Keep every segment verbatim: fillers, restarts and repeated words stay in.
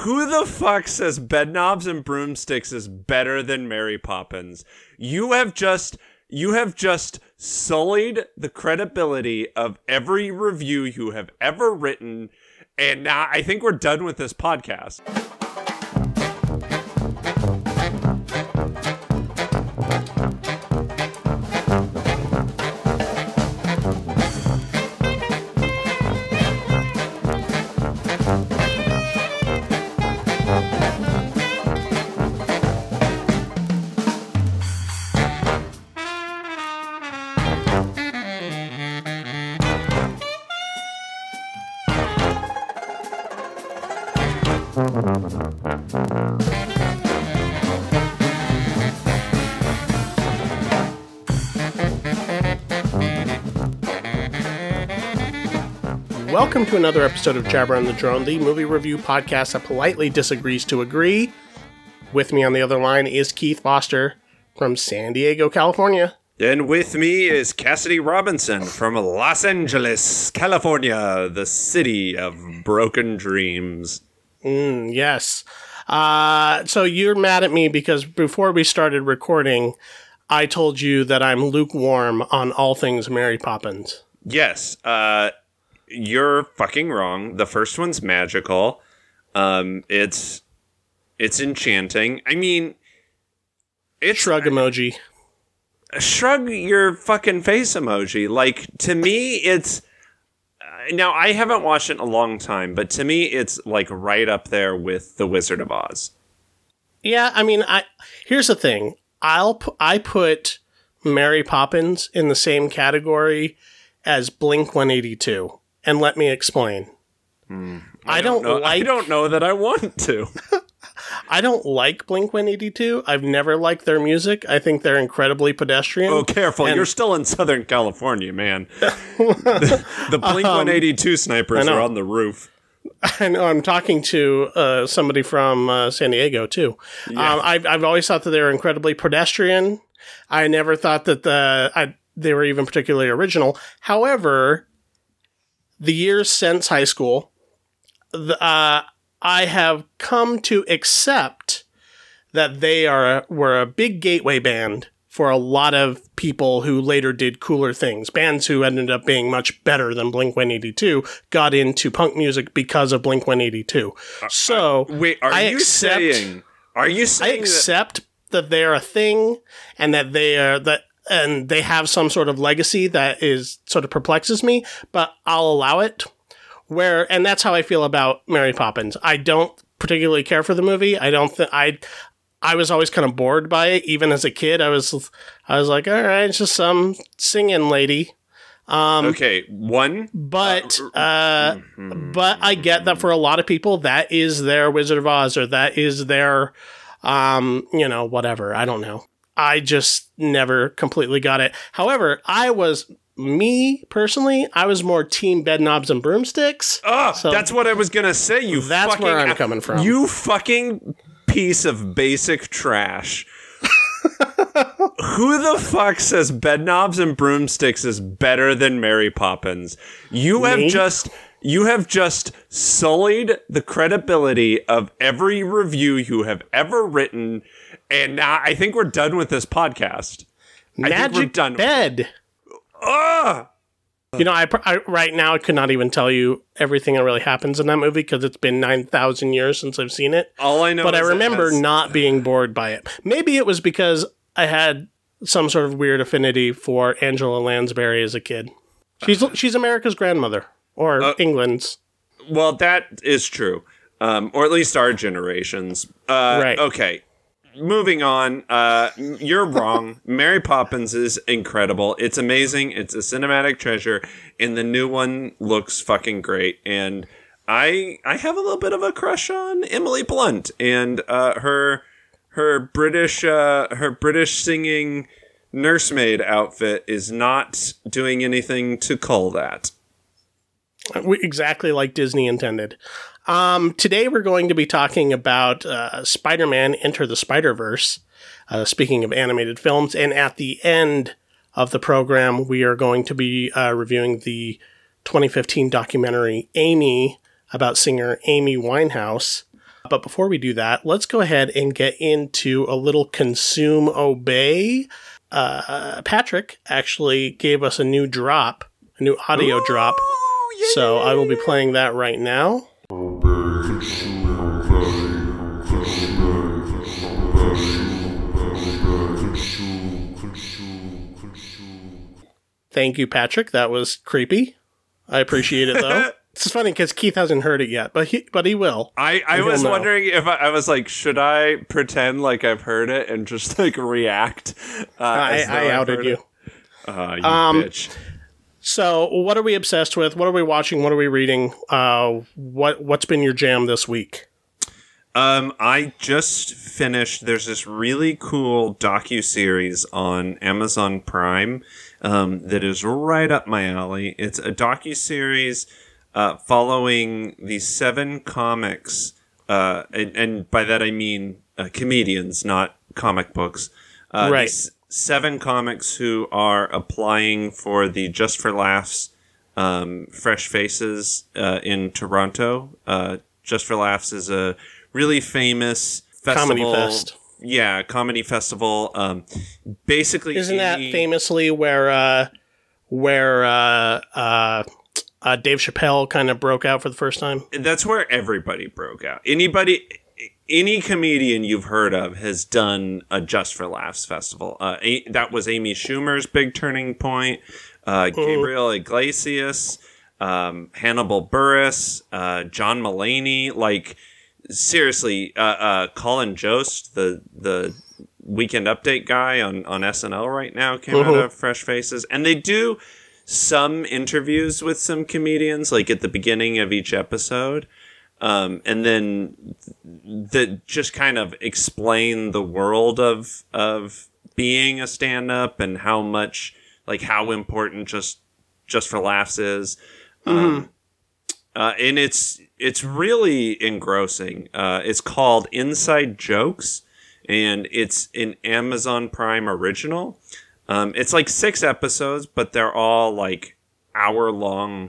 Who the fuck says Bedknobs and Broomsticks is better than Mary Poppins? You have just you have just sullied the credibility of every review you have ever written, and now I think we're done with this podcast. Welcome to another episode of Jabber on the Drone, the movie review podcast that politely disagrees to agree. With me on the other line is Keith Foster from San Diego, California. And with me is Cassidy Robinson from Los Angeles, California, the city of broken dreams. Mm, yes. Uh, so you're mad at me because before we started recording, I told you that I'm lukewarm on all things Mary Poppins. Yes, uh... you're fucking wrong. The first one's magical. Um, it's it's enchanting. I mean, it's shrug emoji. Shrug your fucking face emoji. Like, to me, it's uh, now I haven't watched it in a long time, but to me, it's like right up there with The Wizard of Oz. Yeah, I mean, I here's the thing. I'll pu- I put Mary Poppins in the same category as Blink one eighty-two. And let me explain. Mm, I, I don't, don't know. like. I don't know that I want to. I don't like Blink one eighty-two. I've never liked their music. I think they're incredibly pedestrian. Oh, careful! And you're still in Southern California, man. the the Blink one eighty-two um, snipers are on the roof. I know. I'm talking to uh, somebody from uh, San Diego too. Yeah. Um, I've I've always thought that they were incredibly pedestrian. I never thought that the I, they were even particularly original. However, the years since high school, the, uh, I have come to accept that they are were a big gateway band for a lot of people who later did cooler things. Bands who ended up being much better than Blink one eighty-two got into punk music because of Blink one eighty-two. So, uh, wait, are I you accept, saying? Are you saying? I accept that, that they're a thing and that they are that. And they have some sort of legacy that is sort of perplexes me, but I'll allow it. Where, and that's how I feel about Mary Poppins. I don't particularly care for the movie. I don't think I, I was always kind of bored by it. Even as a kid, I was, I was like, all right, it's just some singing lady. Um, okay, one, but, uh, mm-hmm. but I get that for a lot of people, that is their Wizard of Oz, or that is their, um, you know, whatever. I don't know. I just never completely got it. However, I was, me personally, I was more team Bedknobs and Broomsticks. Oh, so that's what I was going to say. You that's fucking, where I'm coming from. You fucking piece of basic trash. Who the fuck says Bedknobs and Broomsticks is better than Mary Poppins? You me? have just... You have just sullied the credibility of every review you have ever written, and now I think we're done with this podcast. Magic I think we're done bed. Ugh! You know, I, I right now I could not even tell you everything that really happens in that movie because it's been nine thousand years since I've seen it. All I know, but is I remember has- not being bored by it. Maybe it was because I had some sort of weird affinity for Angela Lansbury as a kid. She's she's America's grandmother. Or uh, England's. Well, that is true. Um, or at least our generations. Uh, right. Okay. Moving on. Uh, you're wrong. Mary Poppins is incredible. It's amazing. It's a cinematic treasure. And the new one looks fucking great. And I I have a little bit of a crush on Emily Blunt. And uh, her her British uh, her British singing nursemaid outfit is not doing anything to cull that. Exactly like Disney intended. Um, today we're going to be talking about uh, Spider-Man Enter the Spider-Verse, uh, speaking of animated films. And at the end of the program, we are going to be uh, reviewing the twenty fifteen documentary Amy about singer Amy Winehouse. But before we do that, let's go ahead and get into a little consume obey. Uh, Patrick actually gave us a new drop, a new audio Ooh, drop. Yeah, so I will be playing that right now. Thank you, Patrick. That was creepy. I appreciate it, though. It's funny because Keith hasn't heard it yet, but he but he will. I, I was know. wondering if I, I was like, should I pretend like I've heard it and just like react? Uh, I, I outed you. Uh, you um, bitch. So, what are we obsessed with? What are we watching? What are we reading? Uh, what what's been your jam this week? Um, I just finished. There's this really cool docuseries on Amazon Prime um, that is right up my alley. It's a docuseries uh, following these seven comics, uh, and, and by that I mean uh, comedians, not comic books. Uh, right. These seven comics who are applying for the Just for Laughs um, Fresh Faces uh, in Toronto. Uh, Just for Laughs is a really famous festival. Comedy fest. Yeah, comedy festival. Um, basically, isn't that any, famously where uh, where uh, uh, uh, Dave Chappelle kind of broke out for the first time? That's where everybody broke out. Anybody, any comedian you've heard of has done a Just for Laughs festival. Uh, a, that was Amy Schumer's big turning point. Uh, Gabriel mm. Iglesias, um, Hannibal Buress, uh, John Mulaney, like. Seriously, uh, uh, Colin Jost, the the Weekend Update guy on, on S N L right now, came mm-hmm. out of Fresh Faces. And they do some interviews with some comedians, like at the beginning of each episode. Um, and then that just kind of explain the world of of being a stand-up and how much, like how important just Just for Laughs is. Mm-hmm. Um, uh, and it's... It's really engrossing. Uh, it's called Inside Jokes, and it's an Amazon Prime original. Um, it's like six episodes, but they're all like hour-long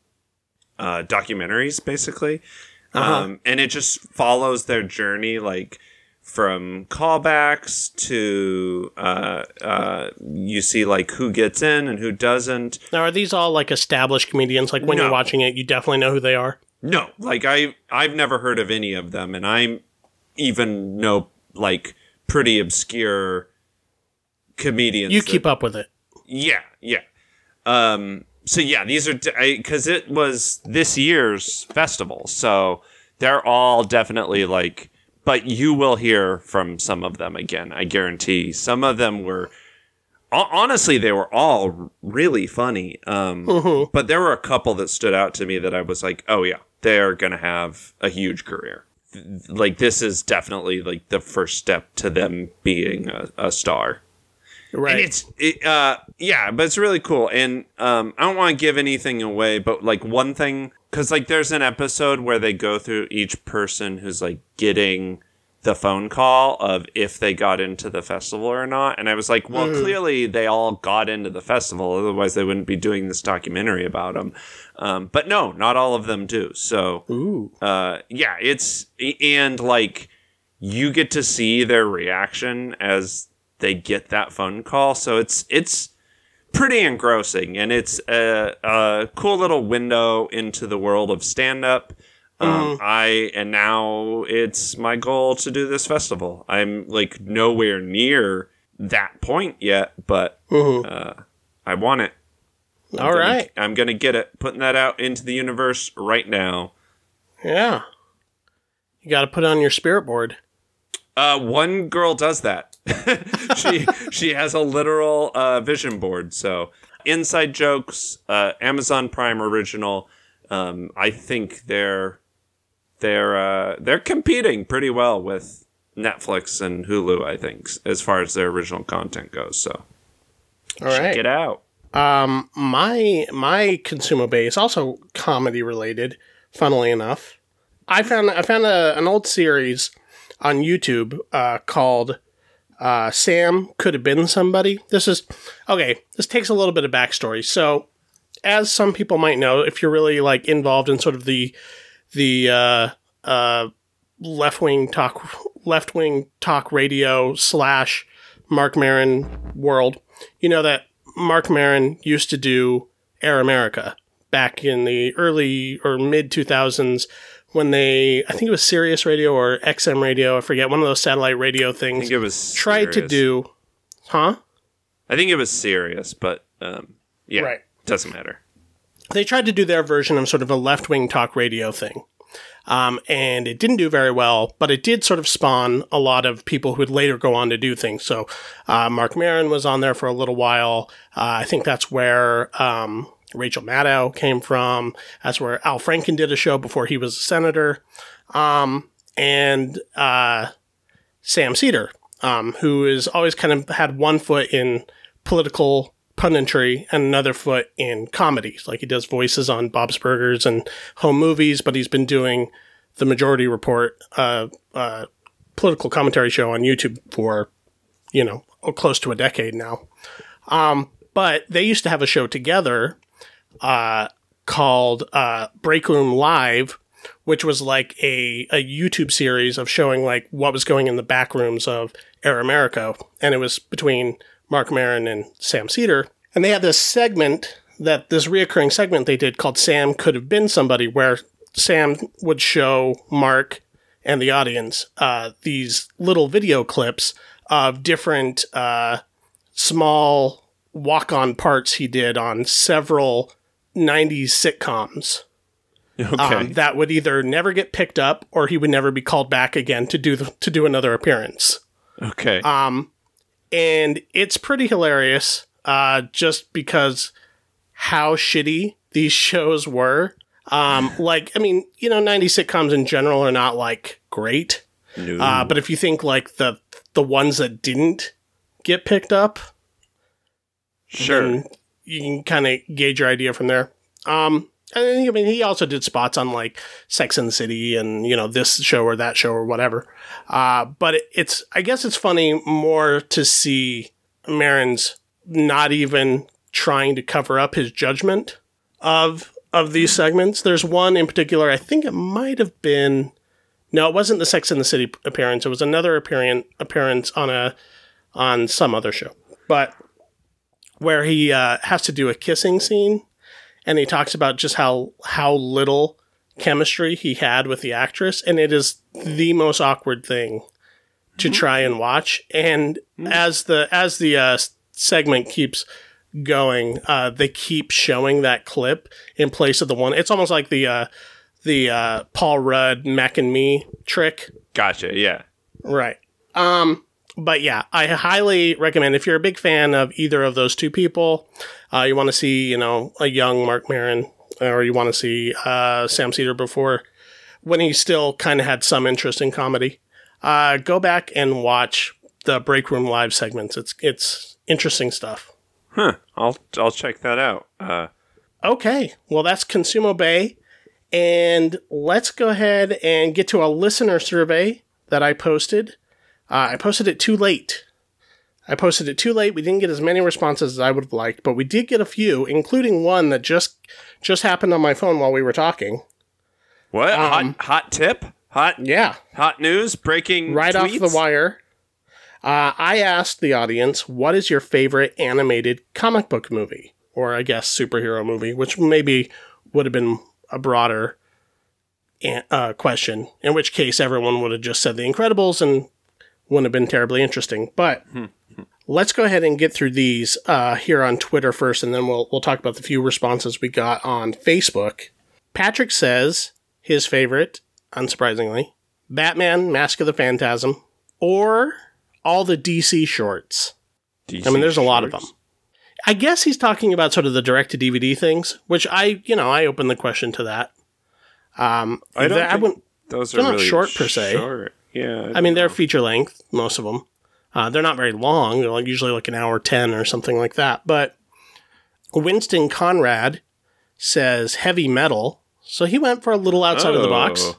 uh, documentaries, basically. Uh-huh. Um, and it just follows their journey, like from callbacks to uh, uh, you see like who gets in and who doesn't. Now, are these all like established comedians? Like when no. you're watching it, you definitely know who they are? No, like I, I've never heard of any of them, and I even know like pretty obscure comedians. You keep that, up with it. Yeah, yeah. Um, so yeah, these are because it was this year's festival, so they're all definitely like. But you will hear from some of them again, I guarantee. Some of them were. Honestly, they were all really funny, um, mm-hmm. but there were a couple that stood out to me that I was like, oh yeah, they're going to have a huge career. Like, this is definitely, like, the first step to them being a, a star. Right. And it's, it, uh, yeah, but it's really cool. And um, I don't want to give anything away, but, like, one thing, because, like, there's an episode where they go through each person who's, like, getting the phone call of if they got into the festival or not. And I was like, well, mm. clearly they all got into the festival. Otherwise they wouldn't be doing this documentary about them. Um, but no, not all of them do. So, Ooh. Uh, yeah, it's, and like you get to see their reaction as they get that phone call. So it's, it's pretty engrossing, and it's a, a cool little window into the world of stand-up. Um, mm. I, and now it's my goal to do this festival. I'm like nowhere near that point yet, but, mm-hmm. uh, I want it. I'm All gonna, right. I'm going to get it, putting that out into the universe right now. Yeah. You got to put it on your spirit board. Uh, one girl does that. she, she has a literal, uh, vision board. So Inside Jokes, uh, Amazon Prime original. Um, I think they're, They're uh, they're competing pretty well with Netflix and Hulu, I think, as far as their original content goes. So, all check right. it out. Um, my my consumer base also comedy related. Funnily enough, I found I found a, an old series on YouTube uh, called uh, "Sam Could Have Been Somebody." This is okay. This takes a little bit of backstory. So, as some people might know, if you're really like involved in sort of the the uh, uh, left wing talk left wing talk radio slash Marc Maron world. You know that Marc Maron used to do Air America back in the early or mid two thousands when they, I think it was Sirius Radio or X M Radio, I forget, one of those satellite radio things. I think it was tried to do, huh? I think it was Sirius, but um, yeah, right. Doesn't matter. They tried to do their version of sort of a left-wing talk radio thing. Um, and it didn't do very well, but it did sort of spawn a lot of people who would later go on to do things. So uh, Marc Maron was on there for a little while. Uh, I think that's where um, Rachel Maddow came from. That's where Al Franken did a show before he was a senator. Um, and uh, Sam Seder, um, who has always kind of had one foot in political punditry and another foot in comedies. Like he does voices on Bob's Burgers and home movies, but he's been doing the Majority Report, uh, uh, political commentary show on YouTube for, you know, close to a decade now. Um, but they used to have a show together, uh, called, uh, Break Room Live, which was like a, a YouTube series of showing like what was going in the back rooms of Air America. And it was between Marc Maron and Sam Seder. And they had this segment, that this reoccurring segment they did called Sam Could Have Been Somebody, where Sam would show Mark and the audience uh, these little video clips of different uh, small walk-on parts he did on several nineties sitcoms. Okay. Um, that would either never get picked up or he would never be called back again to do the, to do another appearance. Okay. Um, and it's pretty hilarious, uh, just because how shitty these shows were. Um, like, I mean, you know, nineties sitcoms in general are not like great. No. Uh, but if you think like the, the ones that didn't get picked up, sure, then you can kind of gauge your idea from there. Um, and I mean, he also did spots on like Sex and the City and, you know, this show or that show or whatever. Uh, but it, it's, I guess it's funny more to see Maron's not even trying to cover up his judgment of, of these segments. There's one in particular, I think it might have been, no, it wasn't the Sex and the City appearance. It was another appearance, appearance on a, on some other show, but where he, uh, has to do a kissing scene. And he talks about just how how little chemistry he had with the actress. And it is the most awkward thing to try and watch. And mm-hmm. as the as the uh, segment keeps going, uh, they keep showing that clip in place of the one. It's almost like the uh, the uh, Paul Rudd, Mac and Me trick. Gotcha, yeah. Right. Um, but yeah, I highly recommend, if you're a big fan of either of those two people, uh, you want to see, you know, a young Marc Maron, or you want to see uh, Sam Seder before, when he still kind of had some interest in comedy, uh, go back and watch the Break Room Live segments. It's it's interesting stuff. Huh. I'll I'll check that out. Uh, okay. Well, that's Consumo Bay. And let's go ahead and get to a listener survey that I posted. Uh, I posted it too late. I posted it too late. We didn't get as many responses as I would have liked, but we did get a few, including one that just just happened on my phone while we were talking. What? Um, hot hot tip? Hot Yeah. Hot news? Breaking Right tweets? off the wire. Uh, I asked the audience, what is your favorite animated comic book movie? Or I guess superhero movie, which maybe would have been a broader uh, question, in which case everyone would have just said The Incredibles and wouldn't have been terribly interesting. But let's go ahead and get through these uh, here on Twitter first, and then we'll we'll talk about the few responses we got on Facebook. Patrick says his favorite, unsurprisingly, Batman, Mask of the Phantasm, or all the D C shorts. D C I mean, there's a lot of shorts? them. I guess he's talking about sort of the direct-to-D V D things, which I, you know, I open the question to that. Um, I don't I think wouldn't, those are they're not really short per se. short. Yeah, I, I mean, they're feature length, most of them. Uh, they're not very long. They're like usually like an hour ten or something like that. But Winston Conrad says heavy metal, so he went for a little outside oh, of the box.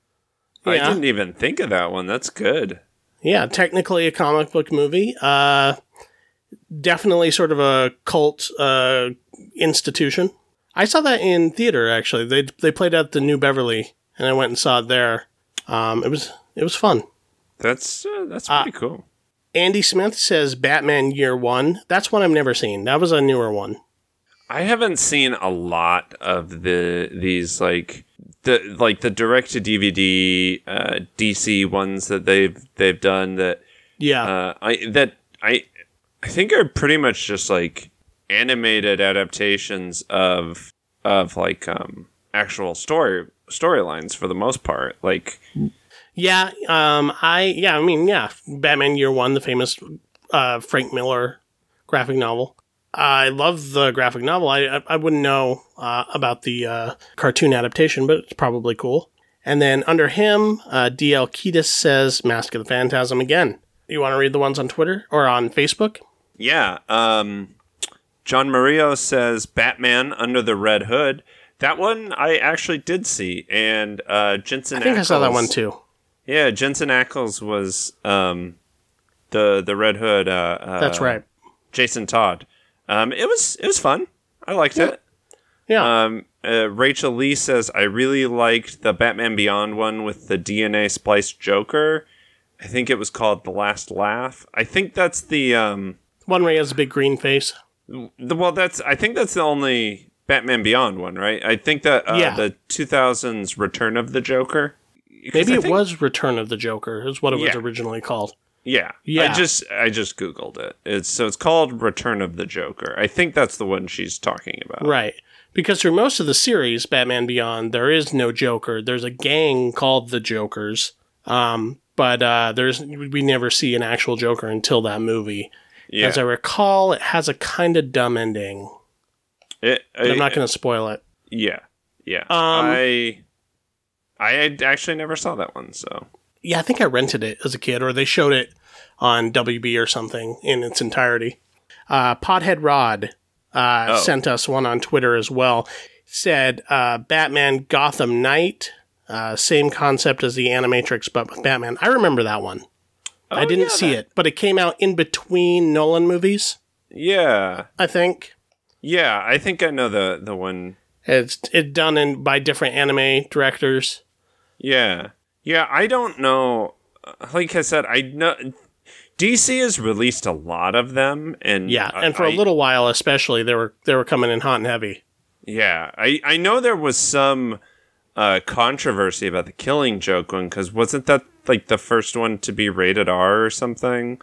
I Yeah. didn't even think of that one. That's good. Yeah, technically a comic book movie. Uh, definitely sort of a cult uh, institution. I saw that in theater, actually. They they played at the New Beverly, and I went and saw it there. Um, it was it was fun. That's uh, that's pretty uh, cool. Andy Smith says Batman Year One. That's one I've never seen. That was a newer one. I haven't seen a lot of the these like the like the direct to D V D uh, D C ones that they've they've done that yeah uh, I that I I think are pretty much just like animated adaptations of of like um actual story storylines for the most part. Like yeah um I yeah I mean yeah Batman Year One, the famous uh, Frank Miller graphic novel. I love the graphic novel. I I, I wouldn't know uh, about the uh, cartoon adaptation, but it's probably cool. And then under him, uh, D L Ketis says Mask of the Phantasm again. You want to read the ones on Twitter or on Facebook? Yeah. Um, John Mario says Batman Under the Red Hood. That one I actually did see. And uh, Jensen I think Ackles, I saw that one too. Yeah, Jensen Ackles was um, the the Red Hood. Uh, uh, That's right. Jason Todd. Um, it was it was fun. I liked yeah. it. Yeah. Um, uh, Rachel Lee says I really liked the Batman Beyond one with the D N A spliced Joker. I think it was called The Last Laugh. I think that's the um, one where he has a big green face. The, well, that's I think that's the only Batman Beyond one, right? I think that uh, yeah. the two thousands Return of the Joker. Maybe I it think, was Return of the Joker is what it was yeah. originally called. Yeah. Yeah. I just I just Googled it. It's so it's called Return of the Joker. I think that's the one she's talking about. Right. Because through most of the series, Batman Beyond, there is no Joker. There's a gang called the Jokers. Um, but uh, there's we never see an actual Joker until that movie. Yeah. As I recall, it has a kind of dumb ending. It, but I'm not going to spoil it. Yeah. Yeah. Um, I I actually never saw that one, so yeah, I think I rented it as a kid, or they showed it on W B or something in its entirety. Uh, Pothead Rod uh, oh. sent us one on Twitter as well. Said uh, Batman Gotham Knight, uh, same concept as the Animatrix, but with Batman. I remember that one. Oh, I didn't yeah, see that... it, but it came out in between Nolan movies. Yeah, I think. Yeah, I think I know the the one. It's it done in by different anime directors. Yeah. Yeah, I don't know. Like I said, I know D C has released a lot of them, and yeah, and for I, a little while, especially, they were they were coming in hot and heavy. Yeah, I, I know there was some uh, controversy about the Killing Joke one because wasn't that like the first one to be rated R or something?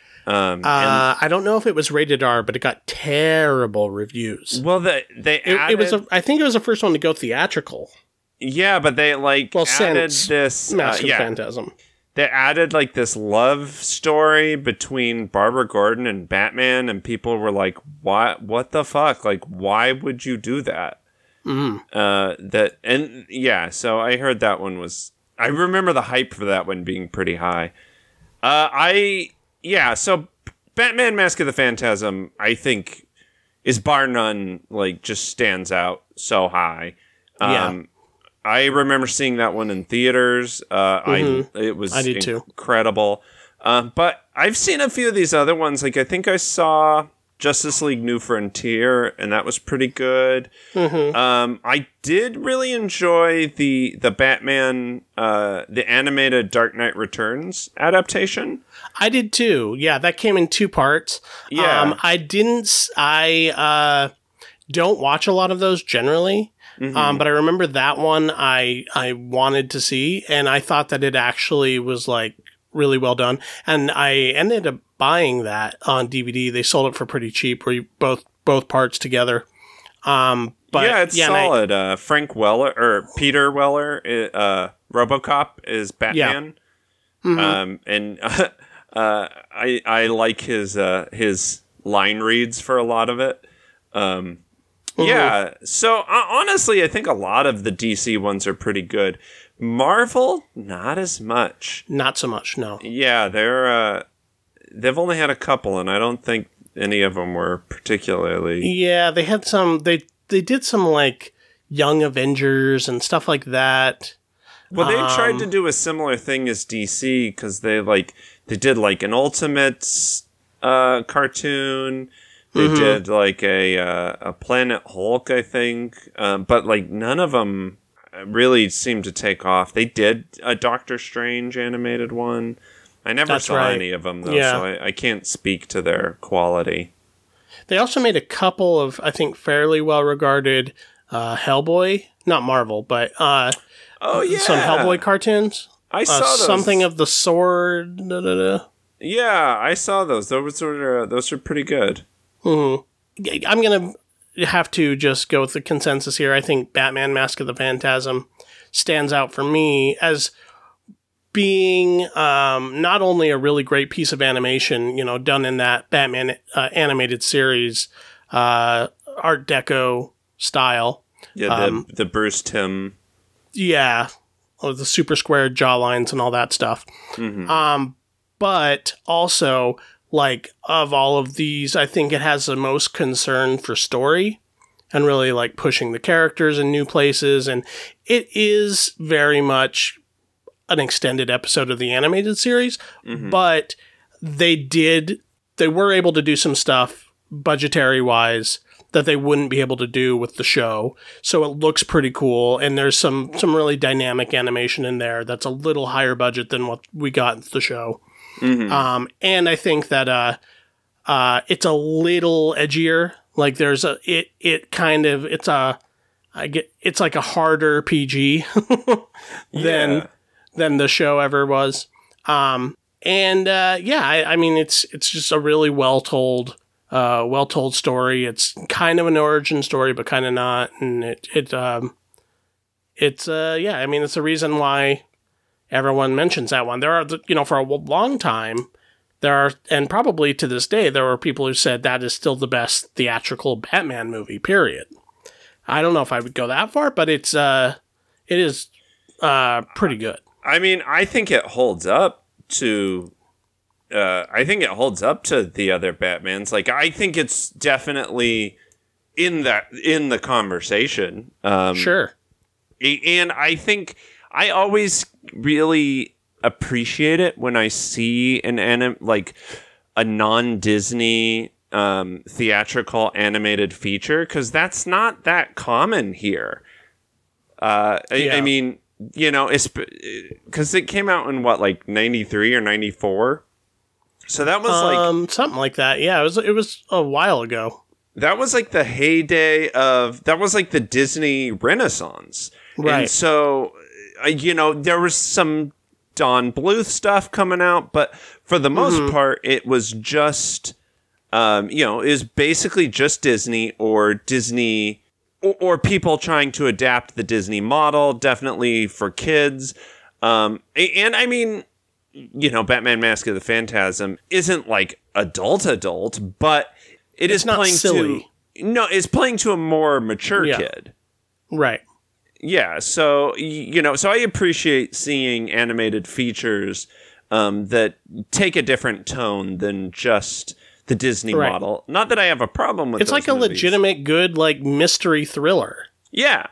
Um, uh, I don't know if it was rated R, but it got terrible reviews. Well, the, they it, added, it was. A, I think it was the first one to go theatrical. Yeah, but they like well, added this Mask uh, of yeah, Phantasm. They added like this love story between Barbara Gordon and Batman, and people were like, "What? What the fuck? Like, why would you do that?" Mm. Uh, that and yeah, so I heard that one was. I remember the hype for that one being pretty high. Uh, I yeah, so Batman: Mask of the Phantasm, I think, is bar none like just stands out so high. Um, yeah. I remember seeing that one in theaters. Uh, mm-hmm. I it was I did incredible. Uh, but I've seen a few of these other ones. Like I think I saw Justice League New Frontier, and that was pretty good. Mm-hmm. Um, I did really enjoy the the Batman, uh, the animated Dark Knight Returns adaptation. I did too. Yeah, that came in two parts. Yeah, um, I didn't. I uh, don't watch a lot of those generally. Mm-hmm. Um, but I remember that one I I wanted to see, and I thought that it actually was like really well done. And I ended up buying that on D V D. They sold it for pretty cheap, where you both both parts together. Um, but yeah, it's yeah, solid. I, uh, Frank Weller or Peter Weller, uh, RoboCop is Batman. Yeah. Mm-hmm. Um, and uh, uh, I I like his uh, his line reads for a lot of it. Um. Yeah, so uh, honestly, I think a lot of the D C ones are pretty good. Marvel, not as much. Not so much, no. Yeah, they're uh, they've only had a couple, and I don't think any of them were particularly. Yeah, they had some. They they did some like Young Avengers and stuff like that. Well, they um, tried to do a similar thing as D C because they like they did like an Ultimates uh, cartoon. They mm-hmm. did like a uh, a Planet Hulk, I think, um, but like none of them. really seemed to take off. They did a Doctor Strange animated one. I never That's saw right. any of them, though, Yeah. so I, I can't speak to their quality. They also made a couple of, I think, fairly well-regarded uh, Hellboy, not Marvel, but uh, Oh, yeah. some Hellboy cartoons. I Uh, saw those. something of the sword. Da, da, da. Yeah, I saw those. Those were, uh, those were pretty good. Mhm. I'm going to have to just go with the consensus here. I think Batman Mask of the Phantasm stands out for me as being um, not only a really great piece of animation, you know, done in that Batman uh, animated series, uh, Art Deco style. Yeah, the, Um, the Bruce Timm. Yeah, or the super square jawlines and all that stuff. Mm-hmm. Um, but also, like, of all of these, I think it has the most concern for story and really, like, pushing the characters in new places. And it is very much an extended episode of the animated series, Mm-hmm. but they did, they were able to do some stuff budgetary-wise that they wouldn't be able to do with the show. So it looks pretty cool, and there's some some really dynamic animation in there that's a little higher budget than what we got in the show. Mm-hmm. Um, and I think that uh, uh, it's a little edgier. Like there's a it it kind of it's a I get it's like a harder P G than Yeah. than the show ever was. Um, and uh, yeah, I, I mean it's it's just a really well told. Uh, well told story. It's kind of an origin story, but kind of not. And it, it, um, it's, uh, yeah, I mean, it's the reason why everyone mentions that one. There are, you know, for a long time, there are, and probably to this day, there are people who said that is still the best theatrical Batman movie, period. I don't know if I would go that far, but it's, uh, it is, uh, pretty good. I mean, I think it holds up to. Uh, I think it holds up to the other Batmans. Like, I think it's definitely in that in the conversation. Um, Sure. a- and I think I always really appreciate it when I see an anim like a non-Disney um, theatrical animated feature, because that's not that common here. Uh, I, Yeah. I mean, you know, it's because it came out in what, like ninety-three or ninety-four. So that was like Um, something like that. Yeah, it was, it was a while ago. that was like the heyday of that was like the Disney Renaissance. Right. And so, uh, you know, there was some Don Bluth stuff coming out, but for the most Mm-hmm. part, it was just, um, you know, it was basically just Disney or Disney or, or people trying to adapt the Disney model, definitely for kids. Um, a- and I mean, you know, Batman Mask of the Phantasm isn't like adult adult, but it It's is not playing silly. to no, it's playing to a more mature Yeah. kid. Right. Yeah, so y- you know, so I appreciate seeing animated features um, that take a different tone than just the Disney Right. model. Not that I have a problem with It's those like a movies. legitimate good, like, mystery thriller. Yeah.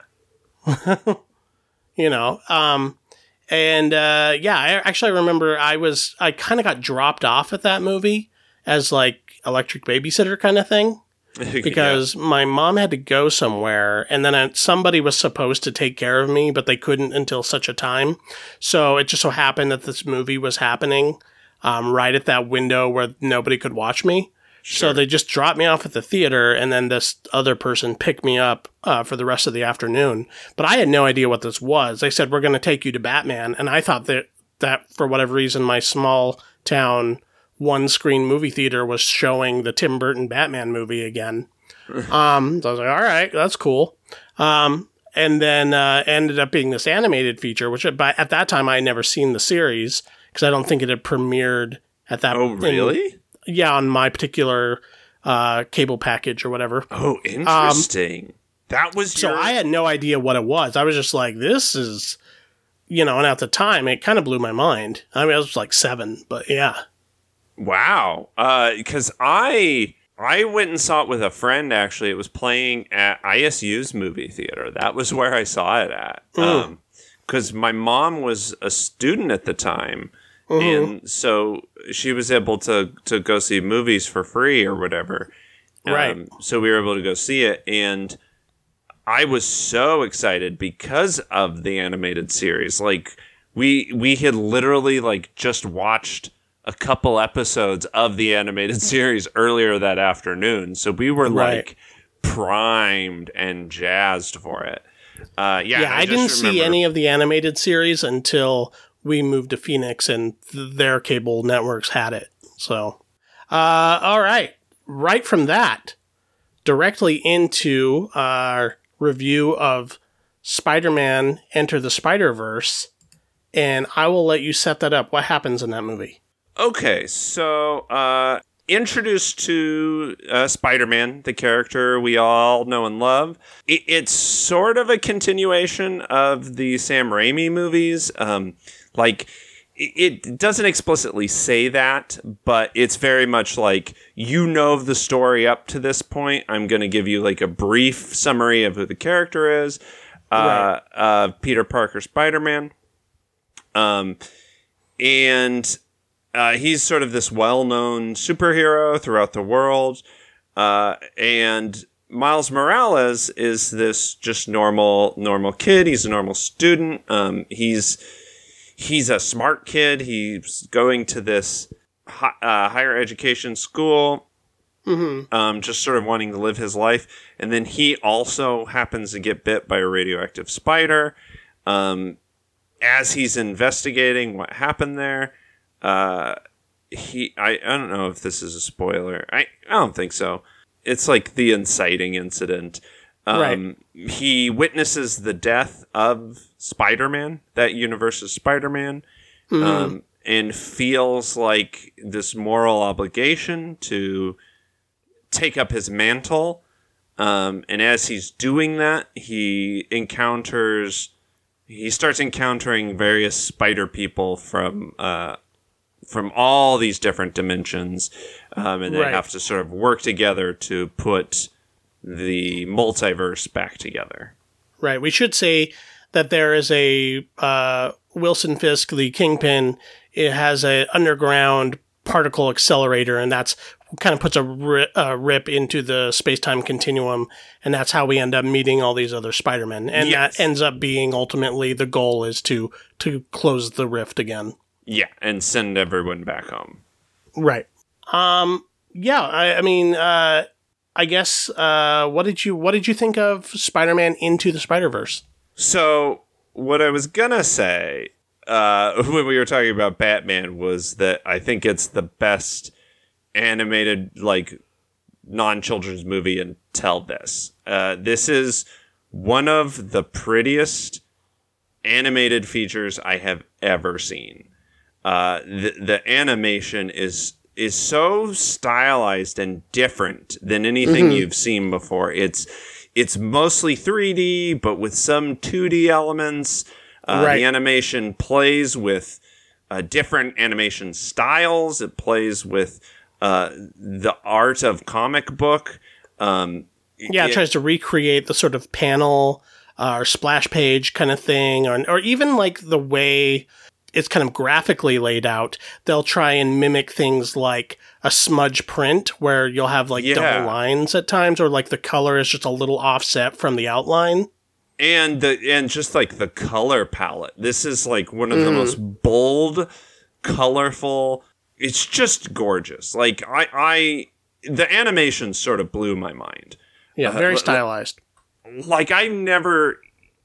You know, um, and uh, yeah, I actually remember I was I kind of got dropped off at that movie as like electric babysitter kind of thing because my mom had to go somewhere, and then uh, somebody was supposed to take care of me, but they couldn't until such a time. So it just so happened that this movie was happening um, right at that window where nobody could watch me. So they just dropped me off at the theater, and then this other person picked me up uh, for the rest of the afternoon. But I had no idea what this was. They said, we're going to take you to Batman. And I thought that, that, for whatever reason, my small town one-screen movie theater was showing the Tim Burton Batman movie again. um, so I was like, all right, that's cool. Um, and then uh, ended up being this animated feature, which by, at that time I had never seen the series because I don't think it had premiered at that Oh, in- really? yeah, on my particular uh, cable package or whatever. Oh, interesting. that was So your... I had no idea what it was. I was just like, this is, you know, and at the time, it kind of blew my mind. I mean, I was like seven, but yeah. Wow. Because I I went and saw it with a friend, actually. It was playing at I S U's movie theater. That was where I saw it at. Because my mom was a student at the time. And so she was able to, to go see movies for free or whatever. Um, Right. So we were able to go see it. And I was so excited because of the animated series. Like, we we had literally, like, just watched a couple episodes of the animated series earlier that afternoon. So we were, right. like, primed and jazzed for it. Uh, yeah, yeah, I, I didn't remember. see any of the animated series until we moved to Phoenix and th- their cable networks had it. So, uh, all right. Right from that, directly into our review of Spider-Man Enter the Spider-Verse, and I will let you set that up. What happens in that movie? Okay, so uh, introduced to uh, Spider-Man, the character we all know and love. It, it's sort of a continuation of the Sam Raimi movies. Um, like, it, it doesn't explicitly say that, but it's very much like, you know the story up to this point. I'm going to give you like a brief summary of who the character is. Uh, right. uh, Peter Parker Spider-Man. Um, and... Uh, he's sort of this well-known superhero throughout the world, uh, and Miles Morales is this just normal, normal kid. He's a normal student. Um, he's he's a smart kid. He's going to this hi- uh, higher education school, mm-hmm. um, just sort of wanting to live his life. And then he also happens to get bit by a radioactive spider. Um, as he's investigating what happened there. Uh, he, I, I don't know if this is a spoiler. I, I don't think so. It's like the inciting incident. Um, right. He witnesses the death of Spider-Man, that universe's Spider-Man, mm-hmm. um, and feels like this moral obligation to take up his mantle. Um, and as he's doing that, he encounters, he starts encountering various spider people from, uh, from all these different dimensions, um, and they right. have to sort of work together to put the multiverse back together. Right. We should say that there is a uh, Wilson Fisk, the Kingpin. It has an underground particle accelerator, and that's kind of puts a, ri- a rip into the space-time continuum, and that's how we end up meeting all these other Spider-Men. And yes. that ends up being ultimately the goal is to to close the rift again. Yeah, and send everyone back home. Right. Um. Yeah. I, I mean, uh, I guess. Uh, what did you What did you think of Spider-Man Into the Spider-Verse? So, what I was gonna say uh, when we were talking about Batman was that I think it's the best animated, like, non-children's movie until this. Uh, this is one of the prettiest animated features I have ever seen. Uh, the, the animation is is so stylized and different than anything mm-hmm. you've seen before. It's it's mostly three D, but with some two D elements. Uh, right. The animation plays with uh, different animation styles. It plays with uh, the art of comic book. Um, yeah, it, it tries to recreate the sort of panel uh, or splash page kind of thing, or or even like the way it's kind of graphically laid out. They'll try and mimic things like a smudge print where you'll have like yeah. double lines at times, or like the color is just a little offset from the outline. And the and just like the color palette. This is like one of mm. the most bold, colorful. It's just gorgeous. Like I, I the animation sort of blew my mind. Yeah, very uh, stylized. Like I've never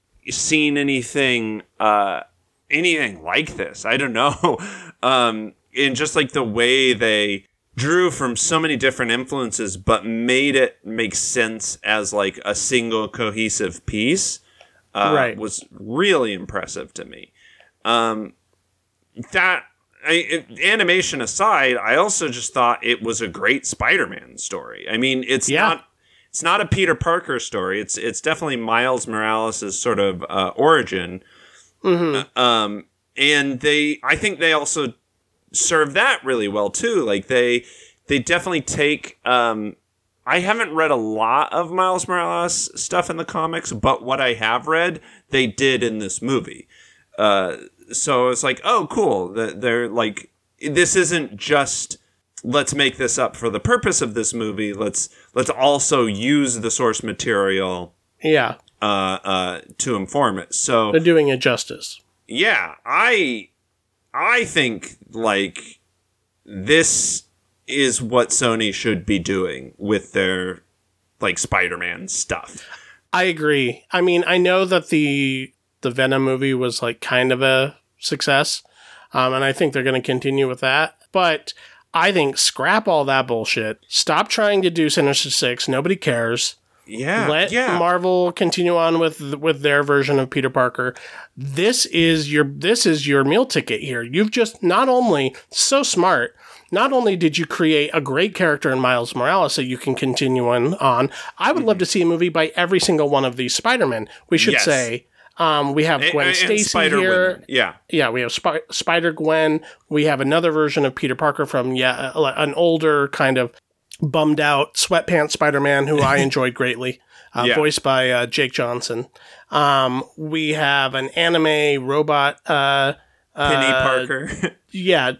seen anything uh anything like this. I don't know. Um, and just like the way they drew from so many different influences, but made it make sense as like a single cohesive piece, uh, right. was really impressive to me. Um, that I, it, animation aside, I also just thought it was a great Spider-Man story. I mean, it's yeah. not, it's not a Peter Parker story. It's, it's definitely Miles Morales' sort of, uh, origin. Mm-hmm. Um, and they, I think they also serve that really well too. Like they, they definitely take, um, I haven't read a lot of Miles Morales stuff in the comics, but what I have read, they did in this movie. Uh, so it's like, oh, cool. They're like, this isn't just, let's make this up for the purpose of this movie. Let's, let's also use the source material. Yeah. uh, uh, to inform it. So they're doing it justice. Yeah, I I think like this is what Sony should be doing with their like Spider-Man stuff. I agree. I mean, I know that the the Venom movie was like kind of a success, um, and I think they're going to continue with that. But I think scrap all that bullshit. Stop trying to do Sinister Six. Nobody cares. Yeah, Let yeah. Marvel continue on with with their version of Peter Parker. This is your this is your meal ticket here. You've just not only so smart. Not only did you create a great character in Miles Morales that you can continue on, on I would mm-hmm. love to see a movie by every single one of these Spider-Men. We should yes. say um, we have Gwen and, Stacy and here. Women. Yeah, yeah, we have Sp- Spider Gwen. We have another version of Peter Parker from yeah, an older kind of bummed out sweatpants Spider-Man who I enjoyed greatly, uh, yeah. voiced by uh, Jake Johnson. Um, we have an anime robot. Uh, Penny uh, Parker. Yeah.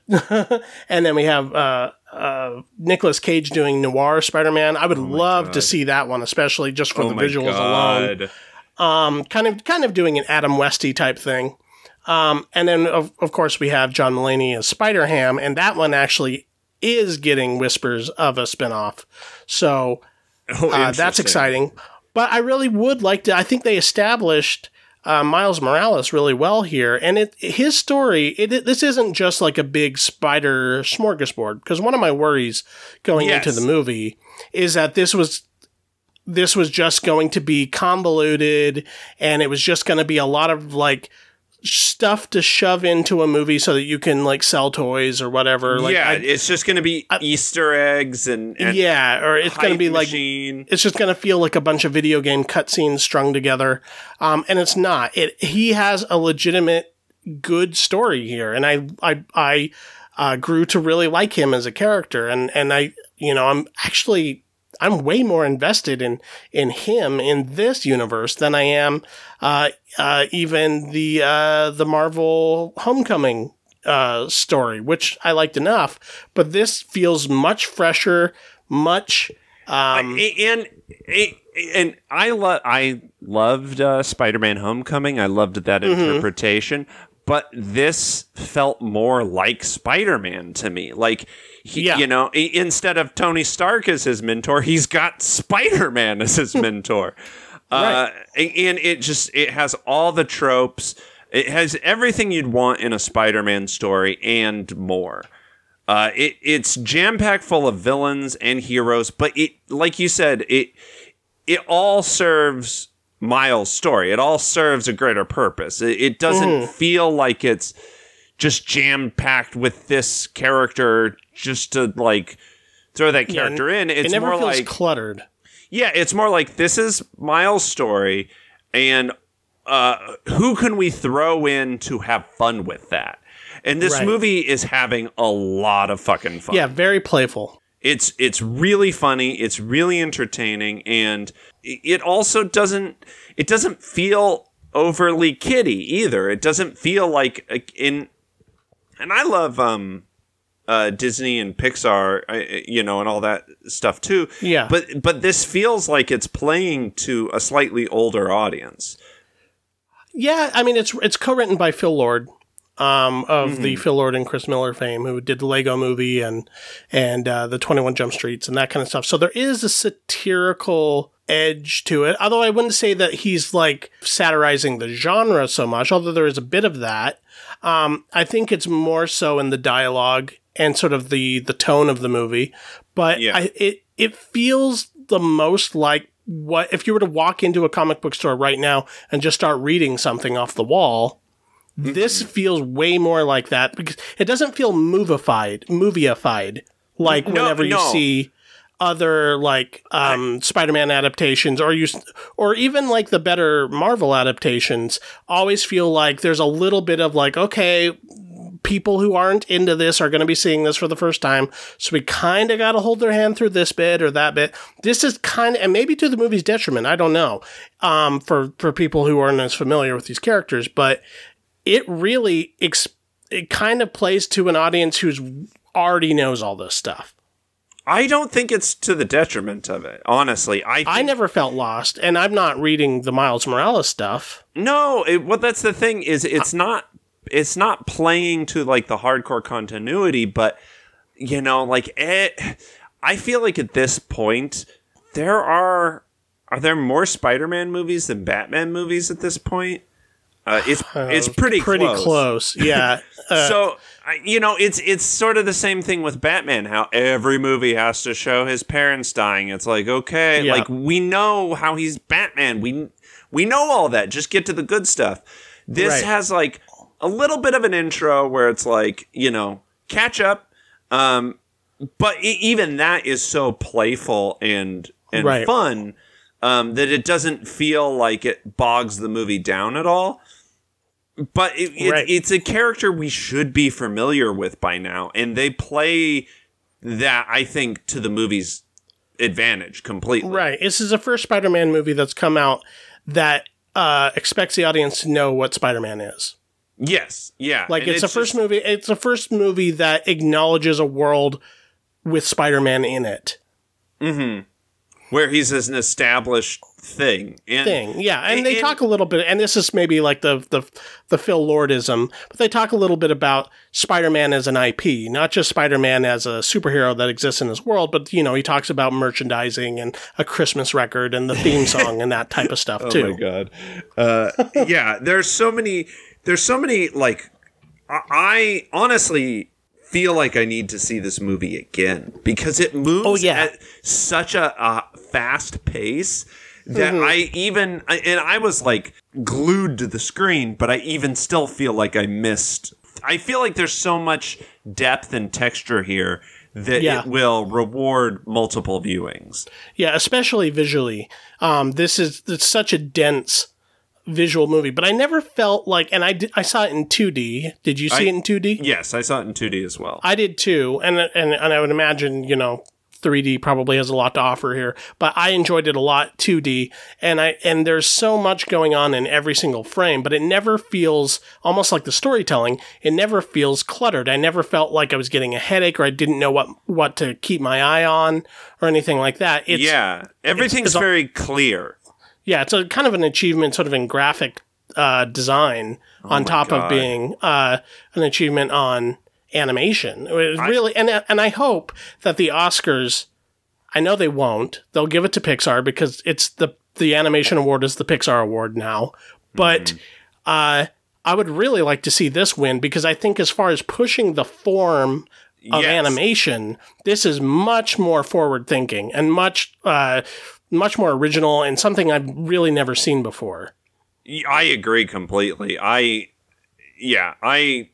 And then we have uh, uh, Nicolas Cage doing Noir Spider-Man. I would oh love God. to see that one, especially just for oh the visuals God. alone. Um, kind of kind of doing an Adam Westy type thing. Um, and then, of, of course, we have John Mulaney as Spider-Ham, and that one actually is getting whispers of a spinoff. So oh, uh, that's exciting. But I really would like to... I think they established... Uh, Miles Morales really well here, and it his story. It, it this isn't just like a big spider smorgasbord. Because one of my worries going yes. into the movie is that this was this was just going to be convoluted, and it was just going to be a lot of like stuff to shove into a movie so that you can like sell toys or whatever. Like, yeah, I, it's just going to be I, Easter eggs and, and yeah, or it's going to be machine. like it's just going to feel like a bunch of video game cutscenes strung together, um, and it's not. It he has a legitimate good story here, and I I I uh, grew to really like him as a character, and and I you know I'm actually. I'm way more invested in, in him in this universe than I am uh, uh, even the uh, the Marvel Homecoming uh, story, which I liked enough. But this feels much fresher, much um, I, and and I lo- I loved uh, Spider-Man Homecoming. I loved that mm-hmm. interpretation. But this felt more like Spider-Man to me. Like, he, yeah. you know, instead of Tony Stark as his mentor, he's got Spider-Man as his mentor. right. uh, and it just, it has all the tropes. It has everything you'd want in a Spider-Man story and more. Uh, it, it's jam-packed full of villains and heroes, but it, like you said, it it all serves Miles' story. It all serves a greater purpose. It, it doesn't mm. feel like it's just jam-packed with this character just to, like, throw that character yeah, in. It's it never more feels like cluttered. Yeah, it's more like this is Miles' story, and uh, who can we throw in to have fun with that? And this right. movie is having a lot of fucking fun. Yeah, very playful. It's it's really funny. It's really entertaining, and it also doesn't it doesn't feel overly kiddie either. It doesn't feel like in, and I love um, uh, Disney and Pixar, you know, and all that stuff too. Yeah. But but this feels like it's playing to a slightly older audience. Yeah, I mean it's it's co-written by Phil Lord. Um, of mm-hmm. the Phil Lord and Chris Miller fame, who did the Lego Movie and and uh, the twenty-one Jump Streets and that kind of stuff. So there is a satirical edge to it, although I wouldn't say that he's like satirizing the genre so much, although there is a bit of that. Um, I think it's more so in the dialogue and sort of the, the tone of the movie. But yeah. I, it it feels the most like what if you were to walk into a comic book store right now and just start reading something off the wall. This feels way more like that because it doesn't feel movified, moviefied like no, whenever you no. see other like um, I, Spider-Man adaptations or you or even like the better Marvel adaptations always feel like there's a little bit of like, okay, people who aren't into this are going to be seeing this for the first time. So we kind of got to hold their hand through this bit or that bit. This is kind of, and maybe to the movie's detriment, I don't know, um, for, for people who aren't as familiar with these characters, but it really, ex- it kind of plays to an audience who's already knows all this stuff. I don't think it's to the detriment of it, honestly. I think, I never felt lost, and I'm not reading the Miles Morales stuff. No, it, well, that's the thing, is it's not it's not playing to, like, the hardcore continuity, but, you know, like, it, I feel like at this point, there are, are there more Spider-Man movies than Batman movies at this point? Uh, it's uh, it's pretty pretty close. close, yeah. Uh, so you know, it's it's sort of the same thing with Batman. How every movie has to show his parents dying. It's like, okay, yeah. like we know how he's Batman. We we know all that. Just get to the good stuff. This right. has like a little bit of an intro where it's like, you know, catch up. Um, but it, even that is so playful and and right. fun um, that it doesn't feel like it bogs the movie down at all. But it, it, right. it's a character we should be familiar with by now, and they play that, I think, to the movie's advantage completely. Right. This is the first Spider-Man movie that's come out that uh, expects the audience to know what Spider-Man is. Yes. Yeah. Like, and it's, it's the first just, movie. It's the first movie that acknowledges a world with Spider-Man in it. Mm-hmm. Where he's an established thing. And, thing, yeah. And, and they and, talk a little bit, and this is maybe like the, the the Phil Lordism, but they talk a little bit about Spider-Man as an I P, not just Spider-Man as a superhero that exists in this world, but, you know, he talks about merchandising and a Christmas record and the theme song and that type of stuff, too. Oh, my God. Uh, yeah, there's so many, there's so many, like, I, I honestly feel like I need to see this movie again because it moves oh, yeah. at such a, a fast pace that mm-hmm. I even, and I was like glued to the screen, but I even still feel like I missed. I feel like there's so much depth and texture here that yeah. it will reward multiple viewings. Yeah, especially visually. Um, this is it's such a dense visual movie, but I never felt like, and I, did, I saw it in two D. Did you see I, it in two D? Yes, I saw it in two D as well. I did too, and and and I would imagine, you know, three D probably has a lot to offer here, but I enjoyed it a lot two D, and I and there's so much going on in every single frame, but it never feels, almost like the storytelling, it never feels cluttered. I never felt like I was getting a headache or I didn't know what what to keep my eye on or anything like that. It's, yeah, everything's it's, it's very clear. Yeah, it's a kind of an achievement sort of in graphic uh, design oh on top God. of being uh, an achievement on animation. It I, really, and and I hope that the Oscars, I know they won't. They'll give it to Pixar because it's the the animation award is the Pixar award now. But mm-hmm. uh, I would really like to see this win because I think as far as pushing the form of yes. animation, this is much more forward thinking and much. Uh, much more original and something I've really never seen before. I agree completely. I, yeah, I,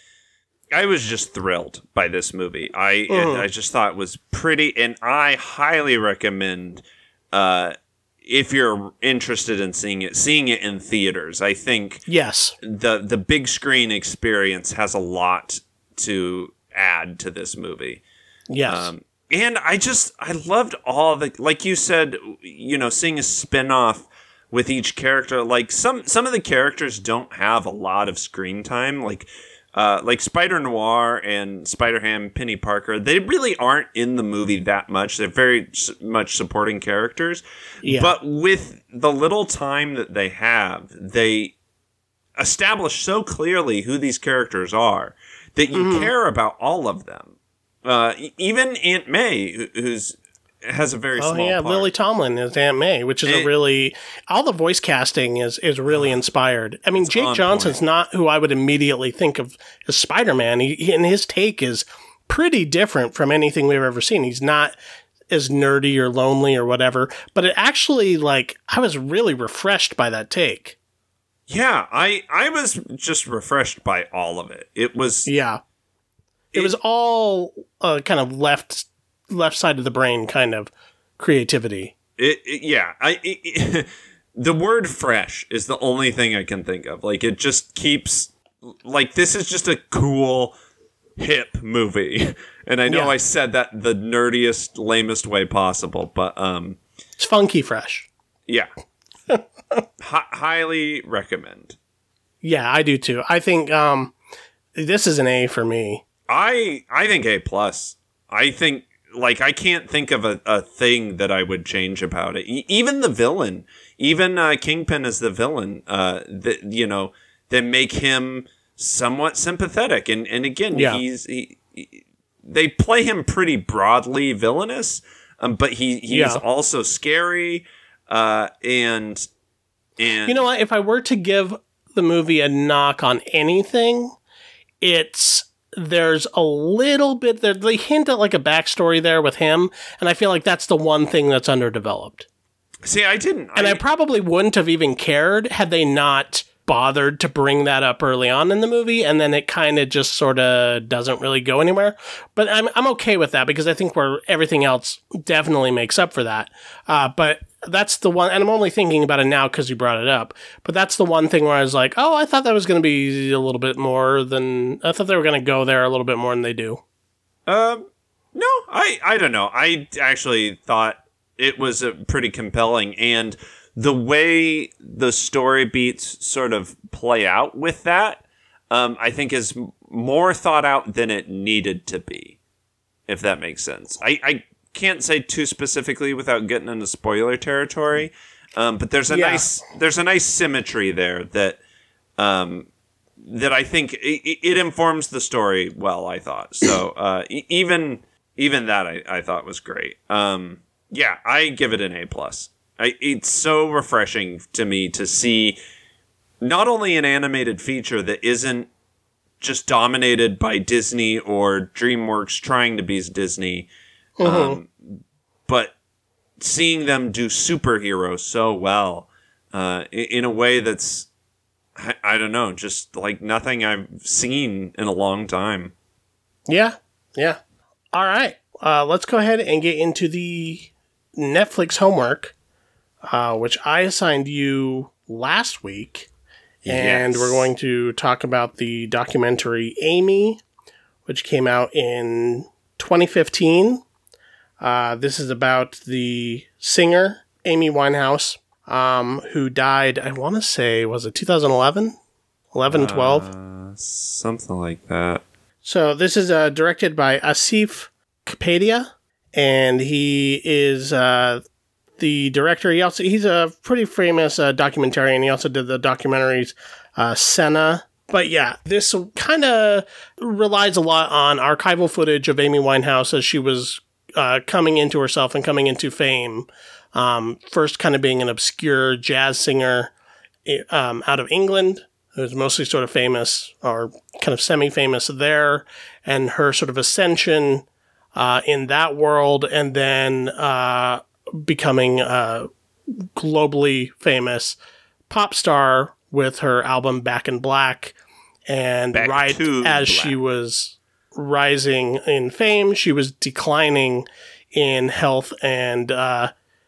I was just thrilled by this movie. I, mm. I just thought it was pretty, and I highly recommend, uh, if you're interested in seeing it, seeing it in theaters. I think yes, the the big screen experience has a lot to add to this movie. Yes. Um, And I just, I loved all the, like you said, you know, seeing a spin-off with each character. Like, some some of the characters don't have a lot of screen time. Like, uh, like Spider-Noir and Spider-Ham, Penny Parker, they really aren't in the movie that much. They're very much supporting characters. Yeah. But with the little time that they have, they establish so clearly who these characters are that you mm. care about all of them. Uh, even Aunt May, who's has a very oh, small yeah, part. Lily Tomlin is Aunt May, which is it, a really all the voice casting is is really inspired. I mean, Jake Johnson's point. Not who I would immediately think of as Spider-Man. He, he and his take is pretty different from anything we've ever seen. He's not as nerdy or lonely or whatever, but it actually like I was really refreshed by that take. Yeah, I I was just refreshed by all of it. It was yeah. It, it was all uh, kind of left left side of the brain kind of creativity. It, it yeah, I it, it, the word fresh is the only thing I can think of. Like it just keeps like this is just a cool hip movie. And I know yeah. I said that the nerdiest lamest way possible, but um it's funky fresh. Yeah. H- highly recommend. Yeah, I do too. I think um this is an A for me. I I think A plus. I think like, I can't think of a, a thing that I would change about it. E- even the villain, even uh, Kingpin as the villain, uh, that, you know, that make him somewhat sympathetic. And, and again, yeah. he's, he, he, they play him pretty broadly villainous, um, but he, he's yeah. also scary. Uh, and, and, you know what? If I were to give the movie a knock on anything, it's, there's a little bit there. They hint at like a backstory there with him. And I feel like that's the one thing that's underdeveloped. See, I didn't. And I, I probably wouldn't have even cared had they not bothered to bring that up early on in the movie, and then it kind of just sort of doesn't really go anywhere. But I'm I'm okay with that because I think where everything else definitely makes up for that. Uh, but that's the one, and I'm only thinking about it now because you brought it up. But that's the one thing where I was like, oh, I thought that was going to be a little bit more than I thought they were going to go there a little bit more than they do. Um, no, I I don't know. I actually thought it was a pretty compelling, and the way the story beats sort of play out with that, um, I think is more thought out than it needed to be, if that makes sense. I, I can't say too specifically without getting into spoiler territory, um, but there's a yeah. nice there's a nice symmetry there that um, that I think it, it informs the story well. I thought so. Uh, even even that I, I thought was great. Um, yeah, I give it an A plus. I, it's so refreshing to me to see not only an animated feature that isn't just dominated by Disney or DreamWorks trying to be Disney, mm-hmm. um, but seeing them do superheroes so well uh, in, in a way that's, I, I don't know, just like nothing I've seen in a long time. Yeah, yeah. All right, uh, let's go ahead and get into the Netflix homework. Uh, which I assigned you last week. And yes. we're going to talk about the documentary Amy, which came out in twenty fifteen. Uh, this is about the singer, Amy Winehouse, um, who died, I want to say, was it two thousand eleven? eleven, twelve? Uh, something like that. So this is uh, directed by Asif Kapadia, and he is... Uh, the director, he also he's a pretty famous uh, documentarian. He also did the documentaries uh, Senna. But yeah, this kind of relies a lot on archival footage of Amy Winehouse as she was uh, coming into herself and coming into fame. Um, first kind of being an obscure jazz singer um, out of England, who was mostly sort of famous or kind of semi-famous there, and her sort of ascension uh, in that world, and then... Uh, becoming a globally famous pop star with her album Back in Black. And Back right to as Black. She was rising in fame, she was declining in health and uh,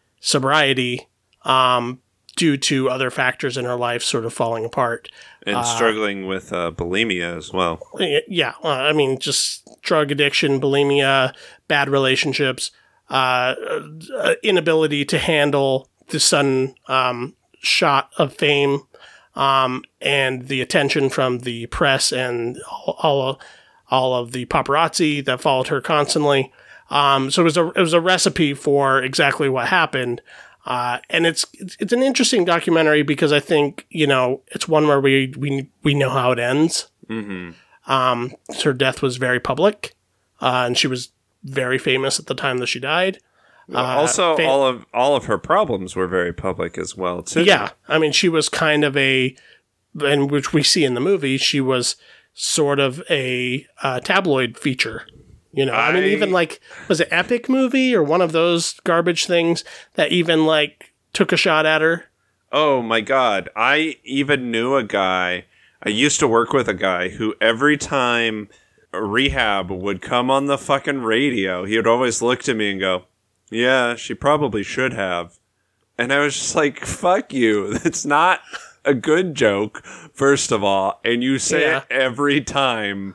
sobriety um, due to other factors in her life sort of falling apart. And uh, struggling with uh, bulimia as well. Yeah, uh, I mean, just drug addiction, bulimia, bad relationships, Uh, inability to handle the sudden um, shot of fame um, and the attention from the press and all, all, all of the paparazzi that followed her constantly. Um, so it was a it was a recipe for exactly what happened. Uh, and it's it's an interesting documentary because I think, you know, it's one where we we we know how it ends. Mm-hmm. Um, her death was very public, uh, and she was very famous at the time that she died. Uh, also, fam- all of all of her problems were very public as well, too. Yeah, I mean, she was kind of a, and which we see in the movie, she was sort of a uh, tabloid feature. You know, I, I mean, even like, was it Epic Movie or one of those garbage things that even like took a shot at her? Oh my God. I even knew a guy, I used to work with a guy who every time Rehab would come on the fucking radio, he would always look to me and go, yeah, she probably should have. And I was just like, fuck you. That's not a good joke, first of all. And you say yeah. it every time.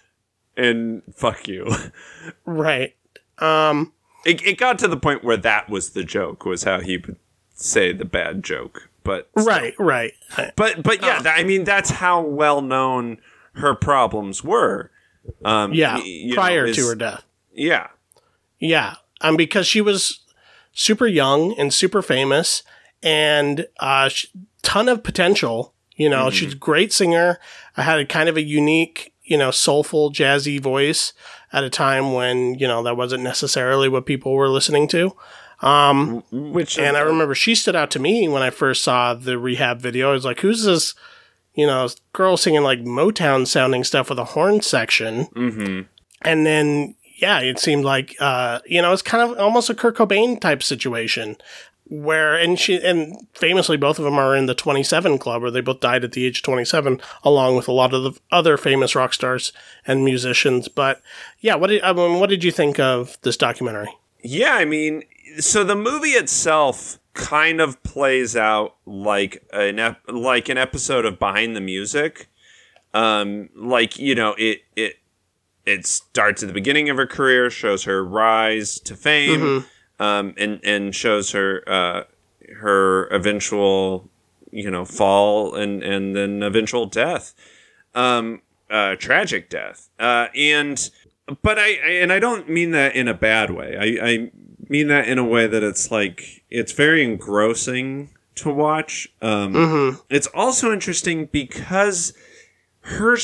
And fuck you. Right. Um, it, it got to the point where that was the joke, was how he would say the bad joke. But right, still. right. But, but yeah, uh, I mean, that's how well known her problems were. Um, yeah, y- prior know, is, to her death. Yeah. Yeah. Um, because she was super young and super famous and uh, she, ton of potential. You know, mm-hmm. She's a great singer. I had a kind of a unique, you know, soulful, jazzy voice at a time when, you know, that wasn't necessarily what people were listening to. Um, Which and I remember she stood out to me when I first saw the Rehab video. I was like, who's this, you know, girl singing like Motown sounding stuff with a horn section? Mm-hmm. And then, yeah, it seemed like, uh, you know, it's kind of almost a Kurt Cobain type situation where, and she, and famously both of them are in the twenty-seven Club, where they both died at the age of twenty-seven, along with a lot of the other famous rock stars and musicians. But yeah, what did, I mean, what did you think of this documentary? Yeah, I mean, so the movie itself kind of plays out like an ep- like an episode of Behind the Music. Um, like, you know, it it it starts at the beginning of her career, shows her rise to fame, mm-hmm. um, and and shows her uh, her eventual, you know, fall and and then eventual death, um, uh, tragic death, uh, and but I, I and I don't mean that in a bad way. I. I mean that in a way that it's like, it's very engrossing to watch. Um, mm-hmm. It's also interesting because her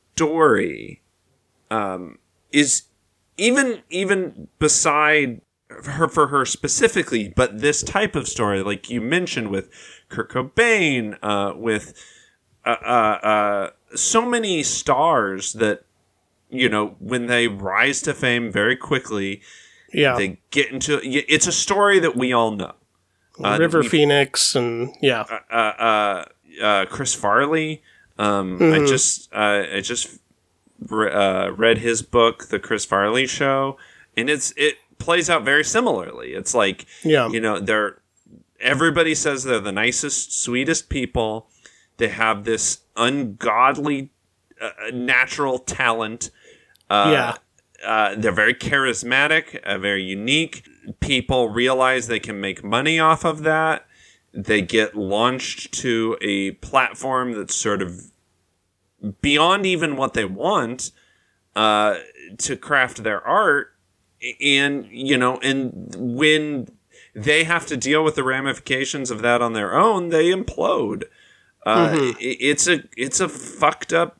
story um, is even even beside her, for her specifically, but this type of story, like you mentioned with Kurt Cobain, uh, with uh, uh, uh, so many stars that, you know, when they rise to fame very quickly, yeah, they get into it's a story that we all know. Uh, River Phoenix and yeah, uh, uh, uh, Chris Farley. Um, mm-hmm. I just uh, I just re- uh, read his book, The Chris Farley Show, and it's it plays out very similarly. It's like, yeah, you know, they're everybody says they're the nicest, sweetest people. They have this ungodly uh, natural talent. Uh, yeah. Uh, they're very charismatic, uh, very unique. People realize they can make money off of that. They get launched to a platform that's sort of beyond even what they want uh, to craft their art. And, you know, and when they have to deal with the ramifications of that on their own, they implode. Uh, mm-hmm. It's a it's a fucked up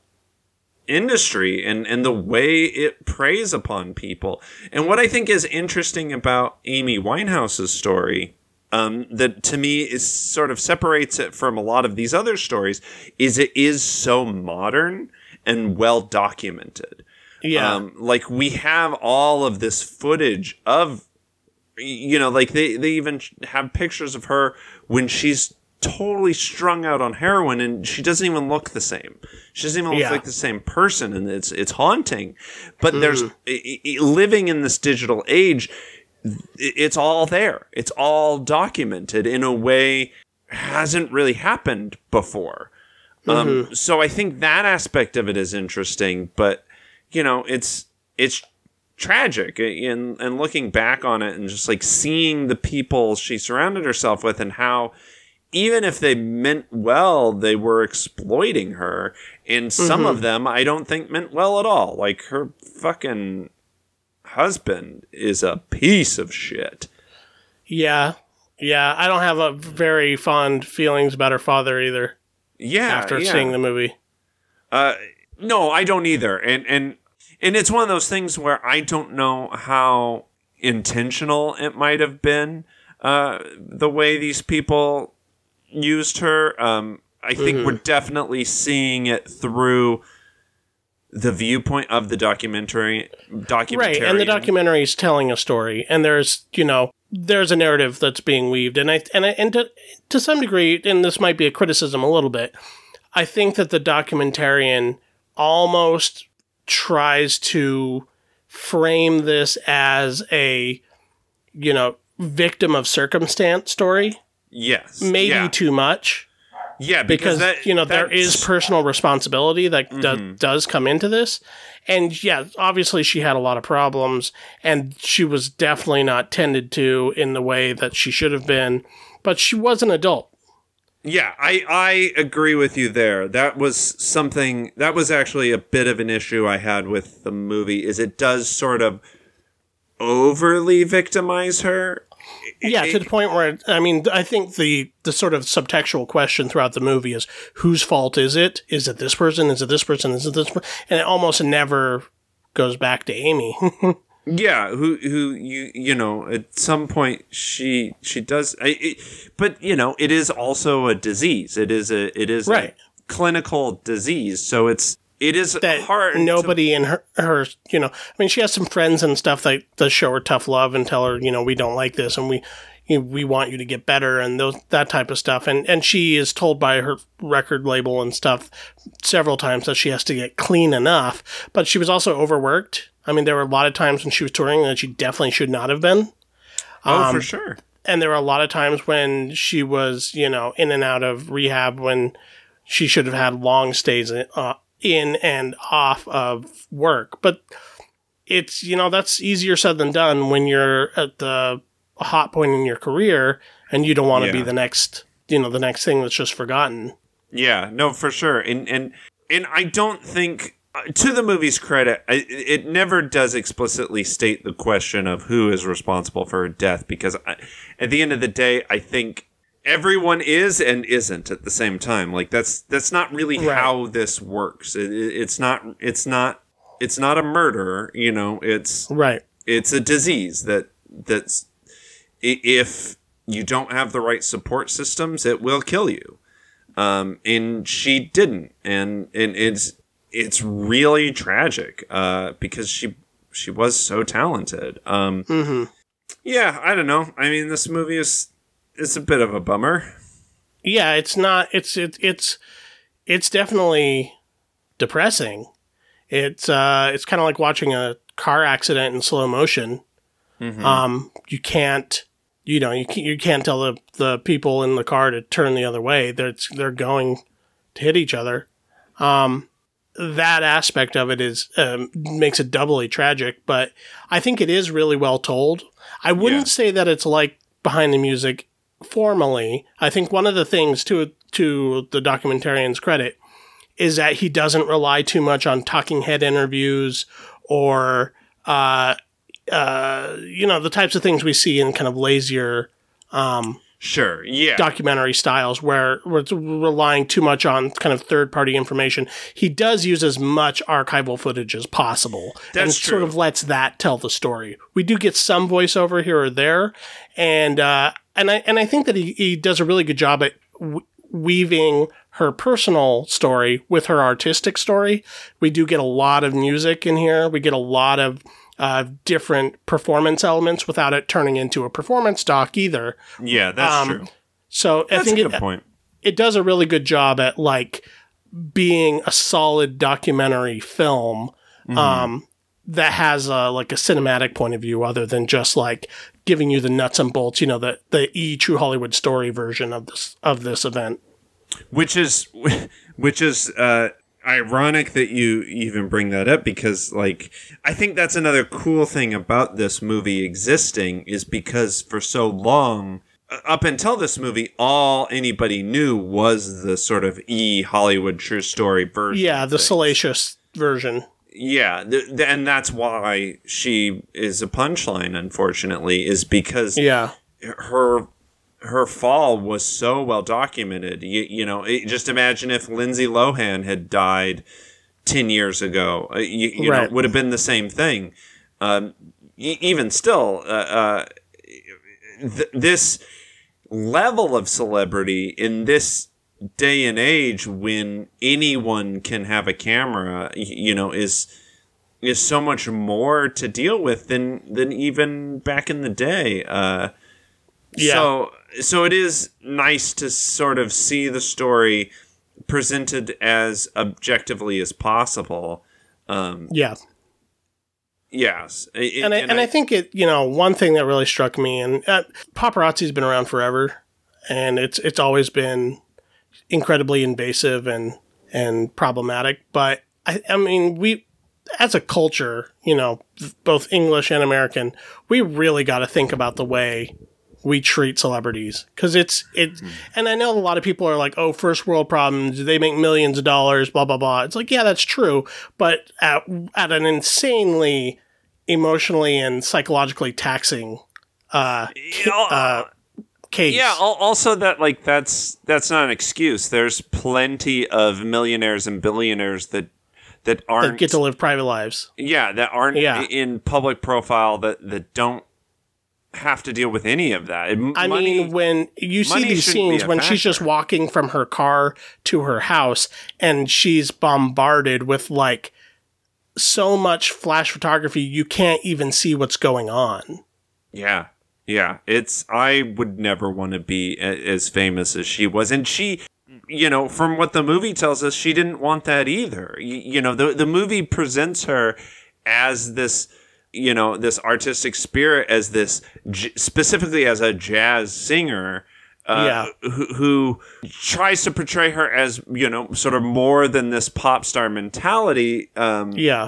industry and, and the way it preys upon people. And what I think is interesting about Amy Winehouse's story, um, that to me is sort of separates it from a lot of these other stories, is it is so modern and well documented. Yeah. Um, like we have all of this footage of, you know, like they, they even have pictures of her when she's totally strung out on heroin and she doesn't even look the same. She doesn't even look yeah. like the same person, and it's it's haunting. But mm. there's it, it, living in this digital age, it, it's all there. It's all documented in a way hasn't really happened before. Mm-hmm. Um, so I think that aspect of it is interesting, but you know, it's it's tragic in and looking back on it and just like seeing the people she surrounded herself with and how even if they meant well, they were exploiting her. And some mm-hmm. of them I don't think meant well at all. Like her fucking husband is a piece of shit. Yeah. Yeah. I don't have a very fond feelings about her father either. Yeah. After yeah. seeing the movie. Uh, no, I don't either. And, and, and it's one of those things where I don't know how intentional it might have been, uh, the way these people used her. Um, I think mm-hmm. we're definitely seeing it through the viewpoint of the documentary. Documentary, right? And the documentary is telling a story, and there's you know there's a narrative that's being weaved, and I and I, and to to some degree, and this might be a criticism a little bit. I think that the documentarian almost tries to frame this as a you know victim of circumstance story. Yes. Maybe yeah. too much. Yeah, because, because that, you know, there is personal responsibility that mm-hmm. do, does come into this. And yeah, obviously she had a lot of problems and she was definitely not tended to in the way that she should have been, but she was an adult. Yeah, I, I agree with you there. That was something, that was actually a bit of an issue I had with the movie, is it does sort of overly victimize her. Yeah, It- to the point where, I mean, I think the, the sort of subtextual question throughout the movie is, whose fault is it? Is it this person? Is it this person? Is it this person? And it almost never goes back to Amy. Yeah, who who you you know at some point she she does, I, it, but you know it is also a disease. It is a it is Right. a clinical disease, so it's it is that hard. nobody to, in her, her, you know, I mean, she has some friends and stuff that, that show her tough love and tell her, you know, we don't like this and we, you know, we want you to get better and those, that type of stuff. And, and she is told by her record label and stuff several times that she has to get clean enough, but she was also overworked. I mean, there were a lot of times when she was touring that she definitely should not have been. oh, um, for sure. And there were a lot of times when she was, you know, in and out of rehab when she should have had long stays uh, in and off of work. But it's, you know, that's easier said than done when you're at the hot point in your career and you don't want to Yeah. be the next, you know, the next thing that's just forgotten. Yeah, no, for sure. And and and I don't think, uh, to the movie's credit, I, it never does explicitly state the question of who is responsible for her death, because I, at the end of the day, I think everyone is and isn't at the same time. Like that's that's not really Right. how this works. It, it, it's not it's not it's not a murder, you know, it's Right. it's a disease that that's i- if you don't have the right support systems, it will kill you. Um, and she didn't, and and it's it's really tragic, uh, because she she was so talented. Um, Mm-hmm. yeah, I don't know. I mean, this movie is is a bit of a bummer. Yeah, it's not, it's, it, it's, it's definitely depressing. It's, uh, it's kind of like watching a car accident in slow motion. Mm-hmm. Um, you can't, you know, you can't, you can't tell the, the people in the car to turn the other way. They're, they're going to hit each other. Um, that aspect of it is, um, makes it doubly tragic, but I think it is really well told. I wouldn't Yeah. say that it's like Behind the Music formally. I think one of the things to, to the documentarian's credit is that he doesn't rely too much on talking head interviews or, uh, uh, you know, the types of things we see in kind of lazier um, Sure, yeah, documentary styles where where it's relying too much on kind of third-party information. He does use as much archival footage as possible and That's sort true. of lets that tell the story. We do get some voiceover here or there, and uh, and I and I think that he, he does a really good job at w- weaving her personal story with her artistic story. We do get a lot of music in here. We get a lot of uh, different performance elements without it turning into a performance doc either. yeah, that's Um, true. So I That's think a good it, point. it does a really good job at like being a solid documentary film Mm-hmm. um, that has a, like a cinematic point of view other than just like giving you the nuts and bolts, you know, the, the E True Hollywood Story version of this, of this event. Which is which is uh, ironic that you even bring that up, because like I think that's another cool thing about this movie existing, is because for so long, uh, up until this movie, all anybody knew was the sort of E Hollywood True Story version. Yeah, of the things. salacious version. Yeah, th- th- and that's why she is a punchline, unfortunately, is because Yeah. her her fall was so well documented. You, you know, it, just imagine if Lindsay Lohan had died ten years ago. Uh, you you know, Right. it would have been the same thing. Um, e- even still, uh, uh, th- this level of celebrity in this day and age, when anyone can have a camera, y- you know, is is so much more to deal with than than even back in the day. Uh, Yeah. So so it is nice to sort of see the story presented as objectively as possible. Um, Yeah. yes, It- and I, and I, think it, you know, one thing that really struck me, and uh, paparazzi's been around forever, and it's it's always been incredibly invasive and and problematic. But I, I mean, we as a culture, you know, both English and American, we really got to think about the way we treat celebrities, because it's it. Mm. And I know a lot of people are like, "Oh, first world problems. They make millions of dollars." Blah blah blah. It's like, yeah, that's true, but at at an insanely emotionally and psychologically taxing uh, uh, case. Yeah, also that like that's that's not an excuse. There's plenty of millionaires and billionaires that that aren't that get to live private lives. Yeah, that aren't yeah. in public profile that that don't have to deal with any of that. I money, mean, when you see these scenes when factor. she's just walking from her car to her house and she's bombarded with like so much flash photography, you can't even see what's going on. Yeah. Yeah. It's, I would never want to be a, as famous as she was. And she, you know, from what the movie tells us, she didn't want that either. You, you know, the, the movie presents her as this, you know, this artistic spirit, as this, specifically as a jazz singer, uh, yeah. who, who tries to portray her as, you know, sort of more than this pop star mentality. Um, yeah.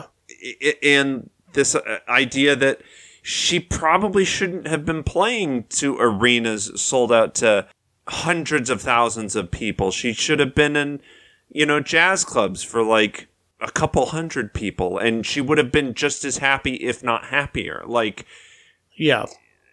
And this idea that she probably shouldn't have been playing to arenas sold out to hundreds of thousands of people. She should have been in, you know, jazz clubs for like a couple hundred people, and she would have been just as happy, if not happier. Like, yeah.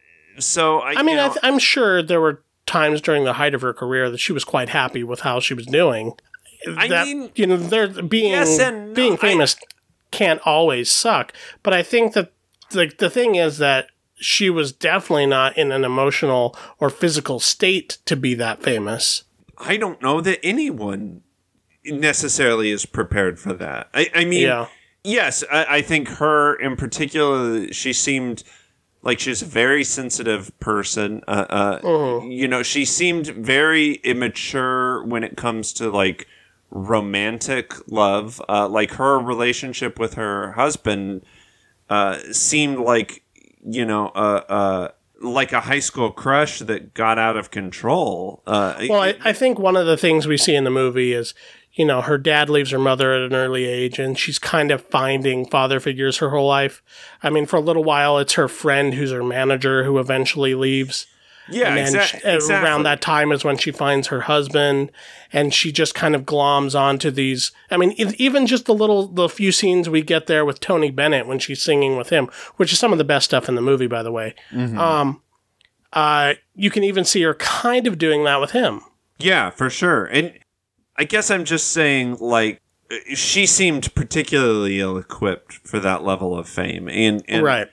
So I, I mean, you know, I th- I'm sure there were times during the height of her career that she was quite happy with how she was doing. I that, mean, you know, there being yes and no, being famous I, can't always suck, but I think that the the thing is that she was definitely not in an emotional or physical state to be that famous. I don't know that anyone necessarily is prepared for that. I, I mean, yeah. yes, I, I think her in particular, she seemed like she's a very sensitive person. Uh, uh, uh-huh. You know, she seemed very immature when it comes to like romantic love. Uh, like her relationship with her husband uh, seemed like, you know, uh, uh, like a high school crush that got out of control. Uh, well, I, I think one of the things we see in the movie is, you know, her dad leaves her mother at an early age, and she's kind of finding father figures her whole life. I mean, for a little while, it's her friend who's her manager who eventually leaves. Yeah, and then exa- she, exactly. Around that time is when she finds her husband, and she just kind of gloms onto these. I mean, even just the little, the few scenes we get there with Tony Bennett when she's singing with him, which is some of the best stuff in the movie, by the way. Mm-hmm. Um, uh, you can even see her kind of doing that with him. Yeah, for sure. And I guess I'm just saying, like, she seemed particularly ill-equipped for that level of fame. And, and right.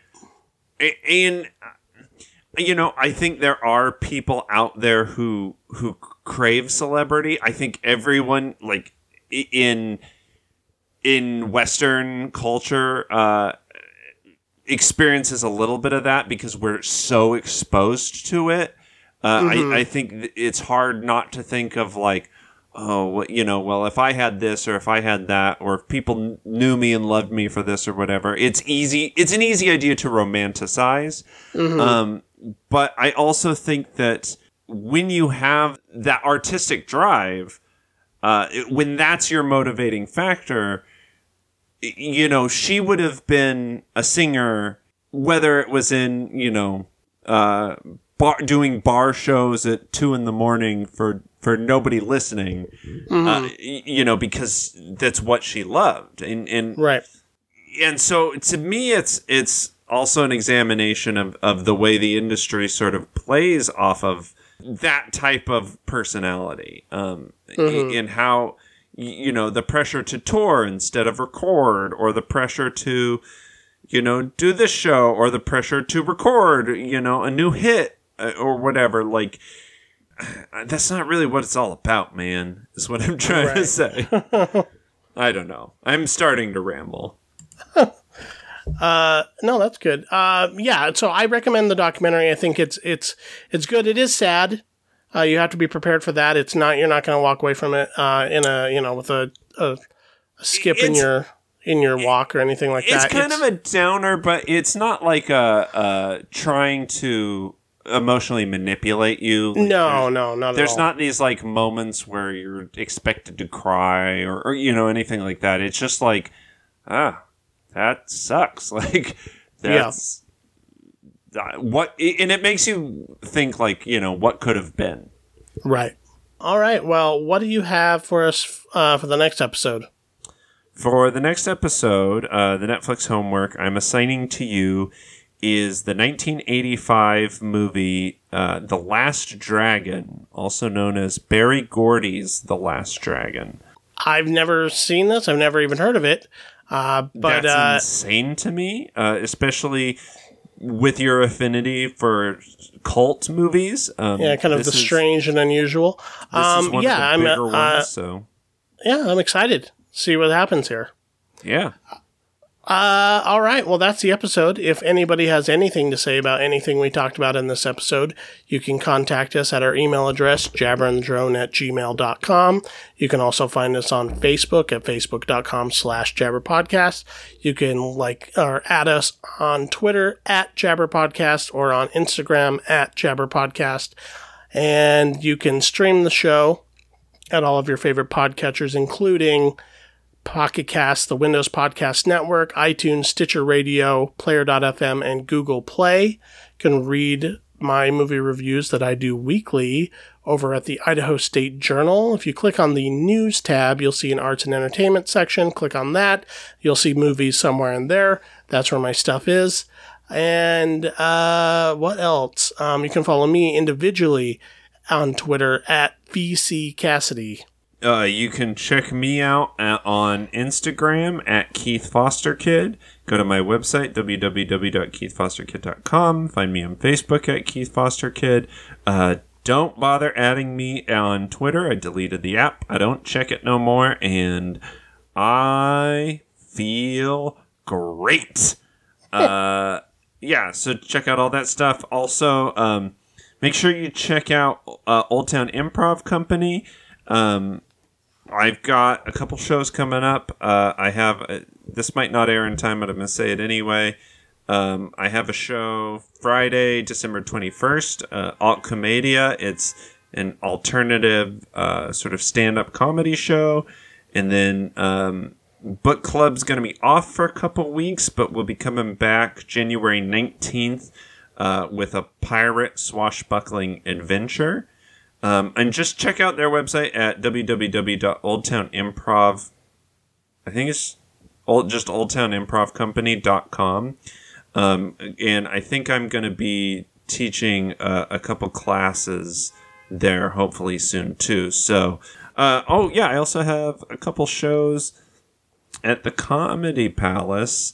And, you know, I think there are people out there who who crave celebrity. I think everyone, like, in in Western culture, uh, experiences a little bit of that because we're so exposed to it. Uh, mm-hmm. I, I think it's hard not to think of, like, oh, you know, well, if I had this or if I had that, or if people knew me and loved me for this or whatever, it's easy. It's an easy idea to romanticize. Mm-hmm. Um, but I also think that when you have that artistic drive, uh, when that's your motivating factor, you know, she would have been a singer, whether it was in, you know, uh, bar, doing bar shows at two in the morning for, for nobody listening, mm-hmm. uh, you know, because that's what she loved. And, and, right. And so to me, it's, it's also an examination of, of the way the industry sort of plays off of that type of personality, um, mm-hmm. and how, you know, the pressure to tour instead of record, or the pressure to, you know, do this show, or the pressure to record, you know, a new hit or whatever. Like, that's not really what it's all about, man, is what I'm trying right. to say. I don't know. I'm starting to ramble. Uh, no, that's good. Uh, yeah. So I recommend the documentary. I think it's, it's, it's good. It is sad. Uh, you have to be prepared for that. It's not, you're not going to walk away from it, uh, in a, you know, with a, a, a skip it's, in your, in your walk or anything like it's that. Kind it's kind of a downer, but it's not like a, uh, trying to emotionally manipulate you. Like, no, no, not at There's all. not these like moments where you're expected to cry or, or, you know, anything like that. It's just like, ah, that sucks. Like, that's yeah. what, and it makes you think, like, you know, what could have been. Right. All right. Well, what do you have for us uh, for the next episode? For the next episode, uh, the Netflix homework I'm assigning to you is the nineteen eighty-five movie uh, The Last Dragon, also known as Barry Gordy's The Last Dragon. I've never seen this. I've never even heard of it. Uh, but That's uh, insane to me, uh, especially with your affinity for cult movies. Um, yeah, kind of the is, strange and unusual. This Um, is one yeah, of the I'm bigger uh, ones, so yeah, I'm excited. See what happens here. yeah. Uh, all right. Well, that's the episode. If anybody has anything to say about anything we talked about in this episode, you can contact us at our email address, jabberandthrone at gmail dot com. You can also find us on Facebook at facebook.com slash jabberpodcast. You can like or add us on Twitter at jabberpodcast or on Instagram at jabberpodcast. And you can stream the show at all of your favorite podcatchers, including Pocket Cast, the Windows Podcast Network, iTunes, Stitcher Radio, Player dot f m, and Google Play. You can read my movie reviews that I do weekly over at the Idaho State Journal. If you click on the News tab, you'll see an Arts and Entertainment section. Click on that. You'll see movies somewhere in there. That's where my stuff is. And uh, what else? Um, you can follow me individually on Twitter at V C Cassidy. Uh, you can check me out at, on Instagram at Keith Foster Kid. Go to my website, w w w dot keith foster kid dot com. Find me on Facebook at Keith Foster Kid. Uh, don't bother adding me on Twitter. I deleted the app. I don't check it no more. And I feel great. uh, yeah, so check out all that stuff. Also, um, make sure you check out uh, Old Town Improv Company. Um, I've got a couple shows coming up. Uh, I have, uh, this might not air in time, but I'm going to say it anyway. Um, I have a show Friday, December twenty-first, uh, Alt Comedia. It's an alternative, uh, sort of stand-up comedy show. And then, um, book club's going to be off for a couple weeks, but we'll be coming back January nineteenth, uh, with a pirate swashbuckling adventure. Um, and just check out their website at w w w dot old town improv. I think it's old, just old town improv company dot com. Um, and I think I'm going to be teaching uh, a couple classes there hopefully soon too. So, uh, oh yeah, I also have a couple shows at the Comedy Palace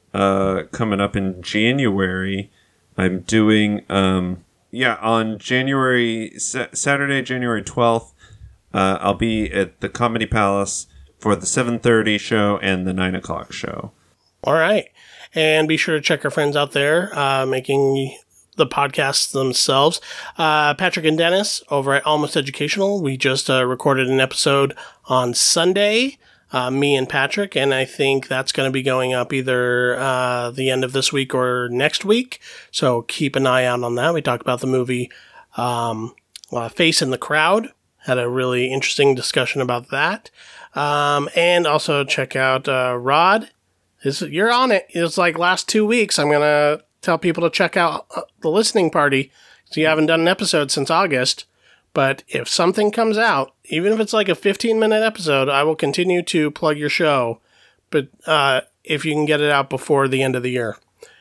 uh, coming up in January. I'm doing... Um, Yeah, on January, Saturday, January twelfth, uh, I'll be at the Comedy Palace for the seven thirty show and the nine o'clock show. All right. And be sure to check our friends out there uh, making the podcasts themselves. Uh, Patrick and Dennis over at Almost Educational. We just uh, recorded an episode on Sunday, uh, me and Patrick, and I think that's going to be going up either uh, the end of this week or next week. So keep an eye out on that. We talked about the movie um, uh, Face in the Crowd. Had a really interesting discussion about that. Um, and also check out uh, Rod. This, you're on it. It's like last two weeks. I'm going to tell people to check out uh, the listening party. So you haven't done an episode since August. But if something comes out, even if it's like a fifteen minute episode, I will continue to plug your show. But uh, if you can get it out before the end of the year.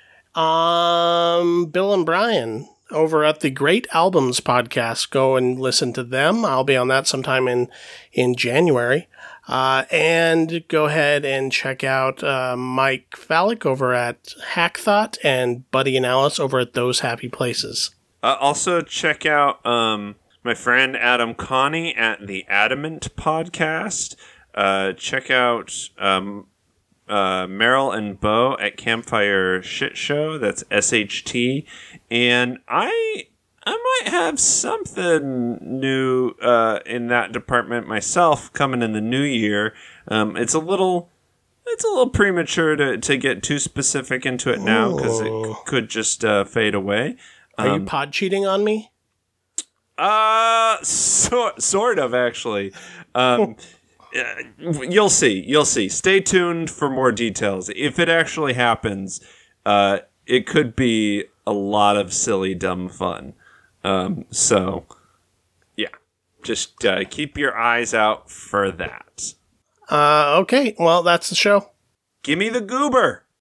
Um, Bill and Brian over at the Great Albums podcast. Go and listen to them. I'll be on that sometime in, in January. Uh, and go ahead and check out uh, Mike Fallick over at Hackthought and Buddy and Alice over at Those Happy Places. Uh, also check out... Um my friend Adam Connie at the Adamant podcast. Uh, check out um, uh, Meryl and Bo at Campfire Shit Show. That's S H T. And I I might have something new uh, in that department myself coming in the new year. Um, it's a little it's a little premature to, to get too specific into it now because it c- could just uh, fade away. Are um, you pod cheating on me? Uh, so, sort of, actually. Um, you'll see. You'll see. Stay tuned for more details. If it actually happens, uh, it could be a lot of silly, dumb fun. Um, so, yeah. Just uh, keep your eyes out for that. Uh, okay, well, that's the show. Give me the goober.